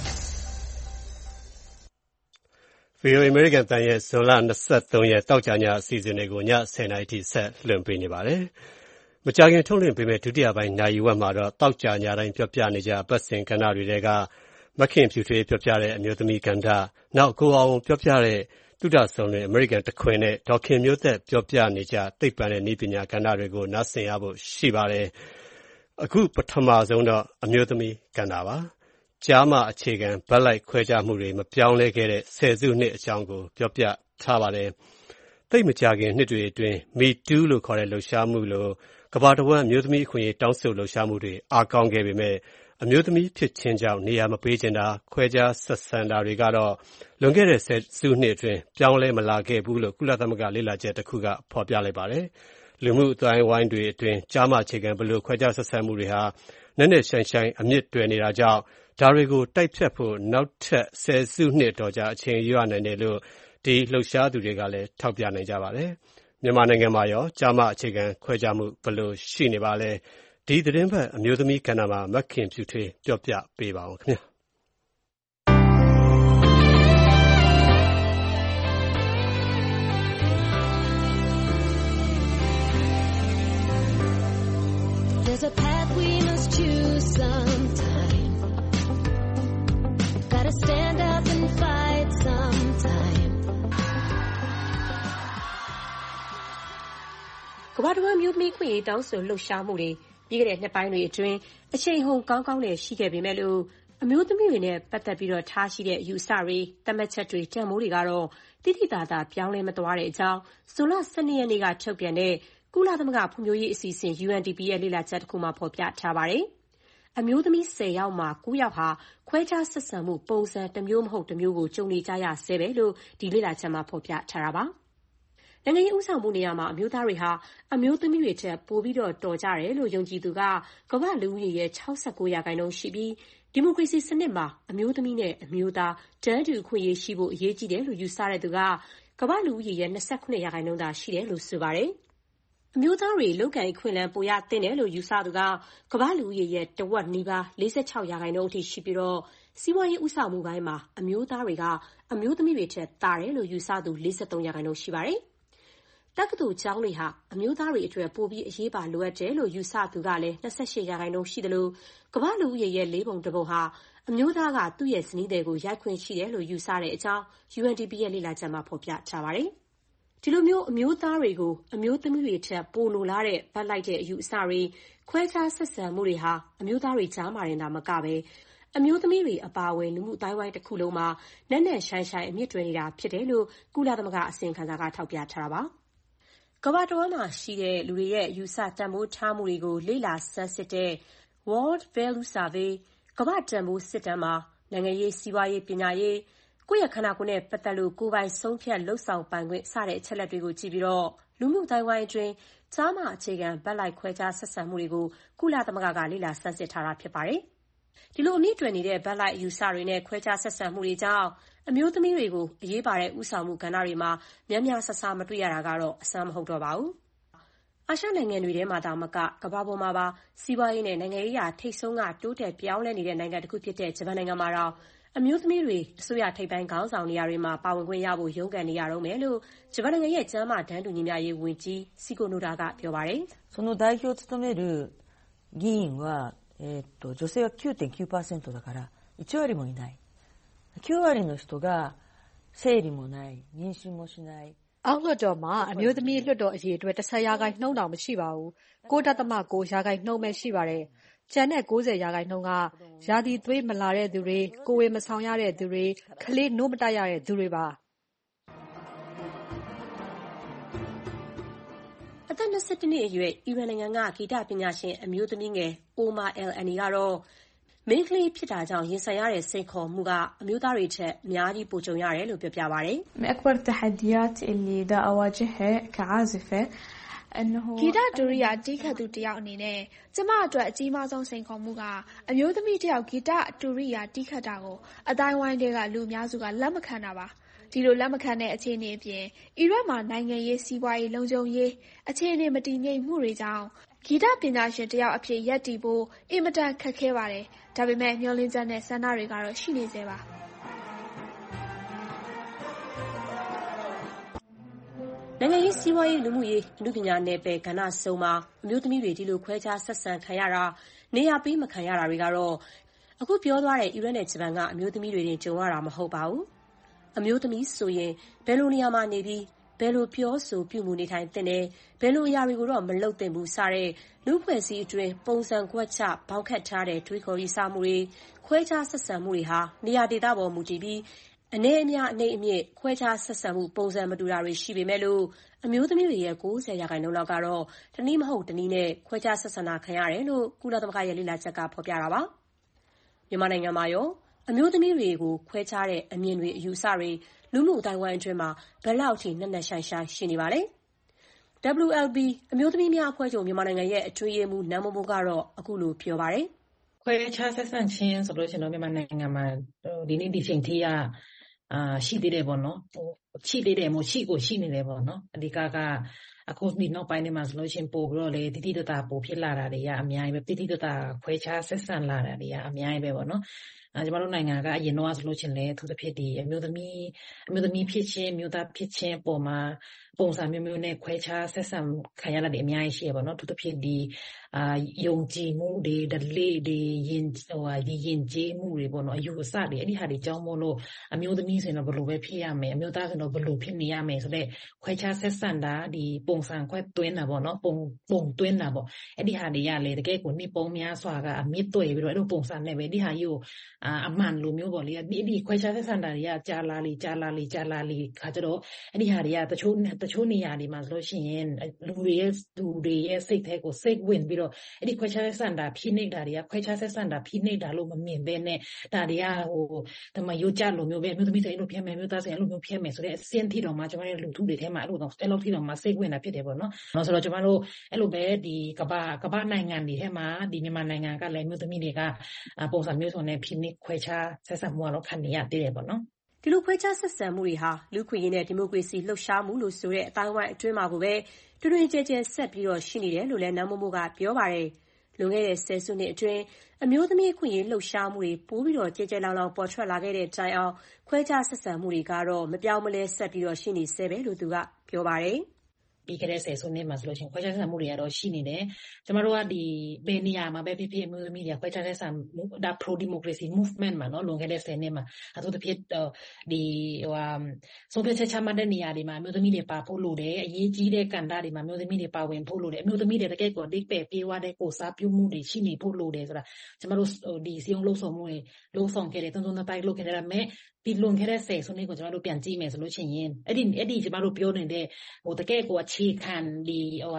[SPEAKER 2] VOA အမေရိကန်အသံရဲ့ဇွန်လ23ရက်သောကြာညအစီအစဉ်တွေကိုည10:00 နာရီထိဆက်လွှင့်ပေးနေပါတယ်။မကြာခင်ထုတ်လွှင့်ပေးမယ့်ဒုတိယပိုင်းနာရီဝက်မှာတော့သောကြာညတိုင်းပြောပြနေကြအပတ်စဉ်ကဏ္ဍတွေထဲကမခင်ဖြူထွေးပြောပြတဲ့အမျိုးသမီးကဏ္ဍ၊နောက်ကိုအောင်ပြောပြတဲ့သုဒဆောင်တွင်အမေရိကန်တခွင်နဲ့ဒေါခင်မျိုးသက်ပြောပြနေကြသိပ္ပံနဲ့နည်းပညာကဏ္ဍတွေကိုနားဆင်ရဖို့ရှိပါတယ်။အခုပထမဆုံးတော့အမျိုးသမီးကဏ္ဍပါ။ကျားမအခြေခံဘက်လိုက်ခွဲခြားမှုတွေမပြောင်းလဲခဲ့တဲ့ဆယ်စုနှစ်အကြောင်းကိုပြောပြထားပါတယ်။သိပ်မကြာခင်နှစ်တွေအတွင်း Me Too လို့ခေါ်တဲ့လှုပ်ရှားမှုလိုကမ္ဘာတစ်ဝှမ်းအမျိုးသမီးအခွင့်အရေးတောင်းဆိုလှုပ်ရှားမှုတွေအားကောင်းခဲ့ပေမဲ့အမျိုးသမီးဖြစ်ခြင်းကြောင့်နေရာမပေးချင်တာခွဲခြားဆက်ဆံတာတွေကတော့လွန်ခဲ့တဲ့ဆယ်စုနှစ်အတွင်းပြောင်းလဲမလာခဲ့ဘူးလို့ကုလသမဂ္ဂလေ့လာချက်တစ်ခုကဖော်ပြလိုက်ပါတယ်။လူမှုအသိုင်းအဝိုင်းတွေအတွင်းကျားမအခြေခံဘယ်လိုခွဲခြားဆက်ဆံမှုတွေဟာနက်နက်ရှိုင်းရှိုင်းအမြင့်တွယ်နေတာကြောင့်ဒါတွေကိုတိုက်ဖြတ်ဖို့နောက်ထပ်ဆယ်စုနှစ်တော်ကြာအချိန်ယူရနိုင်တယ်လို့ဒီလှုပ်ရှားသူတွေကလည်းထောက်ပြနိုင်ကြပါတယ်။မြန်မာနိုင်ငံမှာရောကျားမအခြေခံခွဲခြားမှုဘယ်လိုရှိနေပါလဲ။ဒီသတင်းပတ်အမျိုးသမီးကဏ္ဍမှာမခင်ဖြူထွေးပြောပြပေးပါဦးခင်ဗျာ။
[SPEAKER 15] There's a path we must choose sometime. Gotta stand up and fight sometime.
[SPEAKER 17] ကမ္ဘာတစ်ဝှမ်းမျိုးသမီးခွင့်ရေးတောင်းဆိုလှုပ်ရှားမှုတွေပြီးခဲ့တဲ့နှစ်ပိုင်းတွေအတွင်းအချိန်ဟုန်ကောင်းကောင်းနဲ့ရှိခဲ့ပေမဲ့လို့အမျိုးသမီးတွေနဲ့ပတ်သက်ပြီးတော့ထားရှိတဲ့အယူအဆတွေသတ်မှတ်ချက်တွေတန်ဖိုးတွေကတော့တိတိကျကျပြောင်းလဲမသွားတဲ့အကြောင်းဇွန်လ12ရက်နေ့ကထုတ်ပြန်တဲ့ကုလသမဂ္ဂဖွံ့ဖြိုးရေးအစီအစဉ် UNDP ရဲ့လေ့လာချက်တစ်ခုမှာဖော်ပြထားပါတယ်။အမျိုးသမီး10ယောက်မှာ9ယောက်ဟာခွဲခြားဆက်ဆံမှုပုံစံတစ်မျိုးမဟုတ်တစ်မျိုးကိုကြုံနေကြရဆဲပဲလို့ဒီလေ့လာချက်မှာဖော်ပြထားတာပါ။နိုင်ငံရေးဥဆောင်မှုနေရာမှာအမျိုးသားတွေဟာအမျိုးသမီးတွေထက်ပိုပြီးတော်ကြတယ်လို့ယုံကြည်သူကကမ္ဘာလူဦးရေရဲ့69%ရှိပြီးဒီမိုကရေစီစနစ်မှာအမျိုးသမီးနဲ့အမျိုးသားတန်းတူအခွင့်အရေးရှိဖို့အရေးကြီးတယ်လို့ယူဆတဲ့သူကကမ္ဘာလူဦးရေရဲ့29%သာရှိတယ်လို့ဆိုပါတယ်။အမျိုးသားတွေလုပ်ကိုင်ခွင့်လန်းပိုရသင့်တယ်လို့ယူဆသူကကမ္ဘာလူဦးရေရဲ့တဝက်နီးပါး46%အထိရှိပြီးတော့စီးပွားရေးဥဆောင်မှုပိုင်းမှာအမျိုးသားတွေကအမျိုးသမီးတွေထက်သာတယ်လို့ယူဆသူ43%ရှိပါတယ်။တက္ကသိုလ်ကျောင်းတွေဟာအမျိုးသားတွေအတွက်ပိုပြီးအရေးပါလိုအပ်တယ်လို့ယူဆသူကလည်း28%ရှိတယ်လို့ကမ္ဘာလူဦးရေရဲ့4ပုံ1ပုံဟာအမျိုးသားကသူ့ရဲ့ဇနီးတွေကိုရိုက်ခွင့်ရှိတယ်လို့ယူဆတဲ့အကြောင်း UNDP ရဲ့လေ့လာချက်မှာဖော်ပြထားပါတယ်။ဒီလိုမျိုးအမျိုးသားတွေကိုအမျိုးသမီးတွေထက်ပိုလိုလားတဲ့ဗတ်လိုက်တဲ့အယူအဆတွေခွဲခြားဆက်ဆံမှုတွေဟာအမျိုးသားတွေကြားမှာတင်သာမကပဲအမျိုးသမီးတွေအပါအဝင်လူမှုအသိုင်းအဝိုင်းတစ်ခုလုံးမှာနက်နက်ရှိုင်းရှိုင်းအမြင့်တွယ်နေတာဖြစ်တယ်လို့ကုလသမဂ္ဂအစီရင်ခံစာကထောက်ပြထားတာပါ။ကမ္ဘာတစ်ဝှမ်းမှာရှိတဲ့လူတွေရဲ့ယူဆတန်ဖိုးထားမှုတွေကိုလေ့လာဆန်းစစ်တဲ့ World Value Survey ကမ္ဘာတန်ဖိုးစစ်တမ်းမှာနိုင်ငံရေးစီးပွားရေးပညာရေးကိုယ့်ရဲ့ခန္ဓာကိုယ်နဲ့ပတ်သက်လို့ကိုယ်ပိုင်ဆုံးဖြတ်လှုပ်ဆောင်ပိုင်ခွင့်စတဲ့အချက်အလက်တွေကိုကြည့်ပြီးတော့လူမှုအသိုင်းအဝိုင်းအတွင်းကျားမအခြေခံဘက်လိုက်ခွဲခြားဆက်ဆံမှုတွေကိုကုလသမဂ္ဂကလေ့လာဆန်းစစ်ထားတာဖြစ်ပါတယ်။ဒီလိုအမြင့်တွယ်နေတဲ့ဘက်လိုက်အယူဆတွေနဲ့ခွဲခြားဆက်ဆံမှုတွေကြောင့်အမျိုးသမီးတွေကိုအရေးပါတဲ့ဥဆောင်မှုကဏ္ဍတွေမှာများများဆဆမတွေ့ရတာကတော့အဆန်းမဟုတ်တော့ပါဘူး။အာရှနိုင်ငံတွေထဲမှာသာမကကမ္ဘာပေါ်မှာပါစီးပွားရေးနဲ့နိုင်ငံရေးရာထိပ်ဆုံးကတိုးတက်ပြောင်းလဲနေတဲ့နိုင်ငံတစ်ခုဖြစ်တဲ့ဂျပန်နိုင်ငံမှာတော့အမျိုးသမီးတွေအစိုးရထိပ်ပိုင်းခေါင်းဆောင်နေရာတွေမှာပါဝင်ခွင့်ရဖို့ရုန်းကန်နေရတော့မယ်လို့ဂျပန်နိုင်ငံရဲ့ကျန်းမာတန်းတူညီမျှရေးဝန်ကြီးစီကိုနိုဒါကပြောပါတယ်
[SPEAKER 18] ။その代表を務める議員は女性は 9.9% だから1割もいない。9割の人が生理もない、妊娠もしない。
[SPEAKER 10] အောက်လွှတ်တော်မှာအမျိုးသမီးလွှတ်တော်အရေအတွက်10%တောင်မရှိပါဘူး။ 9.9%ပဲရှိပါတယ်။ကျန်တဲ့90%ကရာသီသွေးမလာတဲ့သူတွေကိုယ်ဝန်မဆောင်ရတဲ့သူတွေကလေးနို့မတိုက်ရတဲ့သူတွေပါ။
[SPEAKER 17] အသက်22နှစ်အရွယ်အီရန်နိုင်ငံကဂီတပညာရှင်အမျိုးသမီးငယ်အိုမာအယ်အန်နီကတော့မိန်းကလေးဖြစ်တာကြောင့်ရင်ဆိုင်ရတဲ့စိန်ခေါ်မှုကအမျိုးသားတွေထက်အများကြီးပိုကြုံရတယ်လို့ပြောပြပါတယ်။
[SPEAKER 19] من أكبر التحديات اللي دا أواجهها كعازفة إنه
[SPEAKER 20] ဂီတဒုရိယာတီးခတ်သူတယောက်အနေနဲ့ကျမအတွက်အကြီးမားဆုံးစိန်ခေါ်မှုကအမျိုးသမီးတယောက်ဂီတဒုရိယာတီးခတ်တာကိုအတိုင်းဝိုင်းတွေကလူအများစုကလက်မခံတာပါ။ဒီလိုလက်မခံတဲ့အခြေအနေအပြင်အီရတ်မှာနိုင်ငံရေးစီးပွားရေးလုံခြုံရေးအခြေအနေမတည်ငြိမ်မှုတွေကြောင့်ဂီတပညာရှင်တစ်ယောက်အဖြစ်ရပ်တည်ဖို့အင်မတန်ခက်ခဲပါတယ်။ဒါပေမဲ့မျှော်လင့်ချက်နဲ့ဆန္ဒတွေကတော့ရှိနေဆဲပါ။
[SPEAKER 17] နိုင်ငံရေးစီးပွားရေးလူမှုရေးအမှုပညာနယ်ပယ်ကဏ္ဍစုံမှာအမျိုးသမီးတွေဒီလိုခွဲခြားဆက်ဆံခံရတာနေရာပေးမခံရတာတွေကတော့အခုပြောသွားတဲ့အီရတ်နဲ့ဂျပန်ကအမျိုးသမီးတွေတင်ကြုံရတာမဟုတ်ပါဘူး။အမျိုးသမီးဆိုရင်ဘယ်လိုနေရာမှာနေပြီးဘယ်လိုပြောဆိုပြုမှုနေထိုင်သင့်တယ်ဘယ်လိုအရာတွေကိုတော့မလုပ်သင့်ဘူးစတဲ့လူ့ဖွဲ့စည်းအတွင်းပုံစံကွက်ချဘောင်ခတ်ထားတဲ့တွေးခေါ်ရေးစမှုတွေခွဲခြားဆက်ဆံမှုတွေဟာနေရာဒေသပေါ်မူတည်ပြီးအနေအများအနေအမြင့်ခွဲခြားဆက်ဆံမှုပုံစံမတူတာတွေရှိပေမဲ့လို့အမျိုးသမီးတွေရဲ့90%လောက်ကတော့တနည်းမဟုတ်တနည်းနဲ့ခွဲခြားဆက်ဆံတာခံရတယ်လို့ကုလသမဂ္ဂရဲ့လေ့လာချက်ကဖော်ပြတာပါမြန်မာနိုင်ငံမှာရောအမျိုးသမီးတွေကိုခွဲခြားတဲ့အမြင်တွေအယူအဆတွေလူမှုအတိုင်းဝိုင်းအတွင်းမှာဘယ်လောက်ထိနက်နက်ရှိုင်းရှိုင်းရှိနေပါလဲ WLB အမျိုးသမီးများအဖွဲ့ချုပ်မြန်မာနိုင်ငံရဲ့အတွင်းရေးမှူးနန်းမိုးမိုးကတော့အခုလိုပြောပါတယ်
[SPEAKER 21] ခွဲခြားဆက်ဆံခြင်းဆိုလို့ရှိရင်တော့မြန်မာနိုင်ငံမှာဒီနေ့ဒီချိန်ထိရှိသေးတယ်ပေါ့နော်ရှိသေးတယ်မို့ရှိကိုရှိနေတယ်ပေါ့နော်အဓိကအခုဒီနောက်ပိုင်းမှာဆိုလို့ရှိရင်ပို့ပြီးတော့လေတိတိတသားပို့ဖြစ်လာတာတွေကအများကြီးပဲတိတိတသားခွဲခြားဆက်ဆံလာတာတွေကအများကြီးပဲပေါ့နော်ကျမတို့နိုင်ငံကအရင်တော့ဆိုလို့ချင်းလေသူတစ်ဖြစ်ဒီအမျိုးသမီးဖြစ်ချင်းမျိုးသားဖြစ်ချင်းပုံမှာပုံစံမျိုးမျိုးနဲ့ခွဲခြားဆက်ဆံခံရတာတွေအများကြီးရှိရပါတော့သူတစ်ဖြစ်ဒီယုံကြည်မှုတွေဒလေးတွေရင်ကျေးမှုတွေပေါ့နော်အယူအဆတွေအဲ့ဒီဟာတွေကြောင်းမို့လို့အမျိုးသမီးဆိုရင်တော့ဘယ်လိုပဲဖြစ်ရမယ်အမျိုးသားဆိုတော့ဘယ်လိုဖြစ်နေရမယ်ဆိုတဲ့ခွဲခြားဆက်ဆံတာဒီပုံစံခွဲသွင်းတာပေါ့နော်ပုံသွင်းတာပေါ့အဲ့ဒီဟာတွေကလေတကယ်ကိုနှစ်ပုံများစွာကအမြင့်တွေ့ပြီးတော့အဲ့လိုပုံစံနဲ့ပဲဒီဟာကြီးကိုအမှန်လိုမျိုးပေါ့လေဒီခွဲခြားဆက်ဆံတာတွေကကြာလာလေခါကြတော့အဲ့ဒီဟာတွေကတချို့နေရာတွေမှာဆိုလို့ရှိရင်လူတွေရဲ့စိတ်ထဲကိုစိတ်ဝင်ပြီးတော့အဲ့ဒီခွဲခြားဆက်ဆံတာဖိနှိပ်တာတွေကခွဲခြားဆက်ဆံတာဖိနှိပ်တာလို့မမြင်ဘဲနဲ့ဒါတွေကတမယိုကြလိုမျိုးပဲအမျိုးသမီးဆိုရင်အဲ့လိုဖြစ်မယ်မျိုးသားဆိုရင်အဲ့လိုမျိုးဖြစ်မယ်ဆိုတဲ့အစင်းထိတော်မှာကျွန်တော်တို့လူထုတွေထဲမှာအဲ့လိုထိတော်မှာစိတ်ဝင်တာဖြစ်တယ်ပေါ့နော်ဆိုတော့ကျွန်တော်တို့အဲ့လိုပဲဒီကမ္ဘာနိုင်ငံတွေထဲမှာဒီမြန်မာနိုင်ငံကလည်းမျိုးသမီးတွေကပုံစံမျိုးစုံနဲ့ဖိနှိပ်ခွဲခြားဆက်ဆံမှုကတော့ခံနေရသေးတယ်ပေါ့နော်
[SPEAKER 17] ဒီလိုခွဲခြားဆက်ဆံမှုတွေဟာလူ့ခွင့်ရေးနဲ့ဒီမိုကရေစီလှုပ်ရှားမှုလို့ဆိုတဲ့အတိုင်းအဝိုင်းအတွင်းမှာကိုပဲတွင်ကျဲဆက်ပြီးတော့ရှိနေတယ်လို့လည်းနန်းမိုးမိုးကပြောပါတယ်လွန်ခဲ့တဲ့10စုနှစ်အတွင်းအမျိုးသမီးအခွင့်အရေးလှုပ်ရှားမှုတွေပိုပြီးတော့ကျဲလောင်လောင်ပေါ်ထွက်လာခဲ့တဲ့တိုင်အောင်ခွဲခြားဆက်ဆံမှုတွေကတော့မပြောင်းမလဲဆက်ပြီးတော့ရှိနေဆဲပဲလို့သူကပြောပါတယ်
[SPEAKER 21] ပြီးခဲ့တဲ့10စုနှစ်မှာဆိုလို့ရှိရင်ခွဲခြားဆက်ဆံမှုတွေကတော့ရှိနေတယ်ကျမတို့ကဒီဘယ်နေရာမှာပဲဖြစ်ဖြစ်အမျိုးသမီးတွေခွဲခြားဆက်ဆံမှုဒါ pro democracy movement မှာနော်လွန်ခဲ့တဲ့10နှစ်မှာအထူးသဖြင့်ဒီဆုံးဖြတ်ချက်ချမှတ်တဲ့နေရာတွေမှာအမျိုးသမီးတွေပါဖို့လိုတယ်အရေးကြီးတဲ့ကဏ္ဍတွေမှာအမျိုးသမီးတွေပါဝင်ဖို့လိုတယ်အမျိုးသမီးတွေတကယ်ကိုအဓိပ္ပာယ်ပြေးသွားတဲ့ကိုစားပြုမှုတွေရှိနေဖို့လိုတယ်ဆိုတာကျမတို့ဒီစီယုံလှုပ်ဆောင်မှုတွေလှုပ်ဆောင်ခဲ့တယ်သုံးတိုက်လုပ်ခဲ့တယ်ဒါပေမဲ့ဒီလွန်ခဲ့တဲ့10စုနှစ်ကိုကျမတို့ပြန်ကြည့်မယ်ဆိုလို့ရှိရင်အဲ့ဒီကျမတို့ပြောနေတဲ့တကယ်ကိုအခြေခံဒီ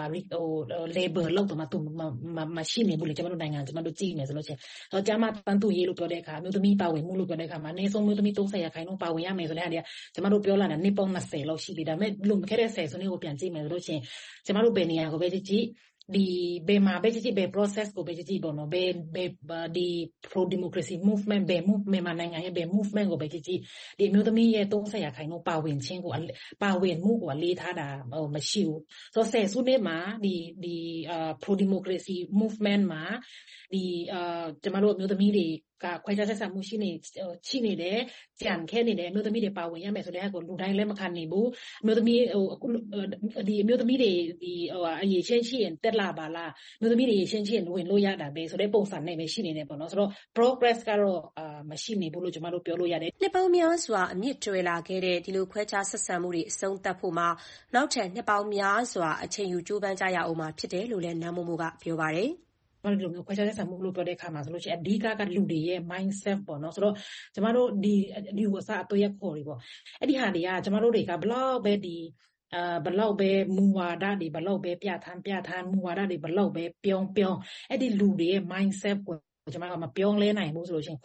[SPEAKER 21] labor လောက်တော့မရှိနေဘူးလေကျမတို့နိုင်ငံကျမတို့ကြည့်မယ်ဆိုလို့ရှိရင်တော့ကျမတန်တူရေးလို့ပြောတဲ့အခါမျိုးသမီးပါဝင်မှုလို့ပြောတဲ့အခါမှာအနည်းဆုံးမျိုးသမီး30%ပါဝင်ရမယ်ဆိုတဲ့ဟာတွေကကျမတို့ပြောလာတာနှစ်ပေါင်း20လောက်ရှိပြီဒါပေမဲ့လွန်ခဲ့တဲ့10စုနှစ်ကိုပြန်ကြည့်မယ်ဆိုလို့ရှိရင်ကျမတို့ဘယ်နေရာကိုပဲကြည့်ဒီဘယ်မှာပဲကြည့်ဘယ် process ကိုပဲကြည့်ပေါ့နော်ဘယ်ဒီ pro democracy movement ဘယ် movement မှာနိုင်ငံရဲ့ဘယ် movement ကိုပဲကြည့်ဒီမျိုးသမီးရဲ့30%ပါဝင်ခြင်းကိုပါဝင်မှုကိုလေးထားတာမရှိဘူးဆိုတော့10စုနှစ်မှာဒီ pro democracy movement မှာဒီကျမတို့မျိုးသမီးတွေကခွဲခြားဆက်ဆံမှုရှိနေတယ်ကြံခဲနေတယ်မျိုးသမီးတွေပါဝင်ရမယ်ဆိုတဲ့ဟာကိုလူတိုင်းလည်းမခံနိုင်ဘူးမျိုးသမီးဒီမျိုးသမီးတွေဒီအရေးချင်းရှိရင်တက်လာပါလားမျိုးသမီးတွေရှင်းချင်းဝင်လို့ရတာပဲဆိုတဲ့ပုံစံနဲ့ပဲရှိနေတယ်ပေါ့နော်ဆိုတော့ progress ကတော့မရှိနေဘူးလို့ကျွန်တော်တို့ပြောလို့ရတယ်
[SPEAKER 17] နှစ်ပေါင်းများစွာအမြင့်တွယ်လာခဲ့တဲ့ဒီလိုခွဲခြားဆက်ဆံမှုတွေအဆုံးသတ်ဖို့မှာနောက်ထပ်နှစ်ပေါင်းများစွာအချိန်ယူကြိုးပမ်းကြရအောင်မှာဖြစ်တယ်လို့လည်းနန်းမိုးမိုးကပြောပါတယ်
[SPEAKER 21] ဘာလို့မျိုးခွဲခြားဆက်ဆံမှုလို့ပြောတဲ့အခါမှာဆိုလို့ရှိရင်အဓိကလူတွေရဲ့ mindset ပေါ့နော်ဆိုတော့ကျမတို့ဒီကိုအစအသွေးရခေါ်တွေပေါ့အဲ့ဒီဟာတွေကကျမတို့တွေကဘလောက်ပဲဒီဘလောက်ပဲမူဝါဒတွေဘလောက်ပဲပြဋ္ဌာန်းမူဝါဒတွေဘလောက်ပဲပြောင်းအဲ့ဒီလူတွေရဲ့ mindset ကိုကျမကမပြောင်းလဲနိုင်ဘူးဆိုလို့ရှိရင်ခွဲခြား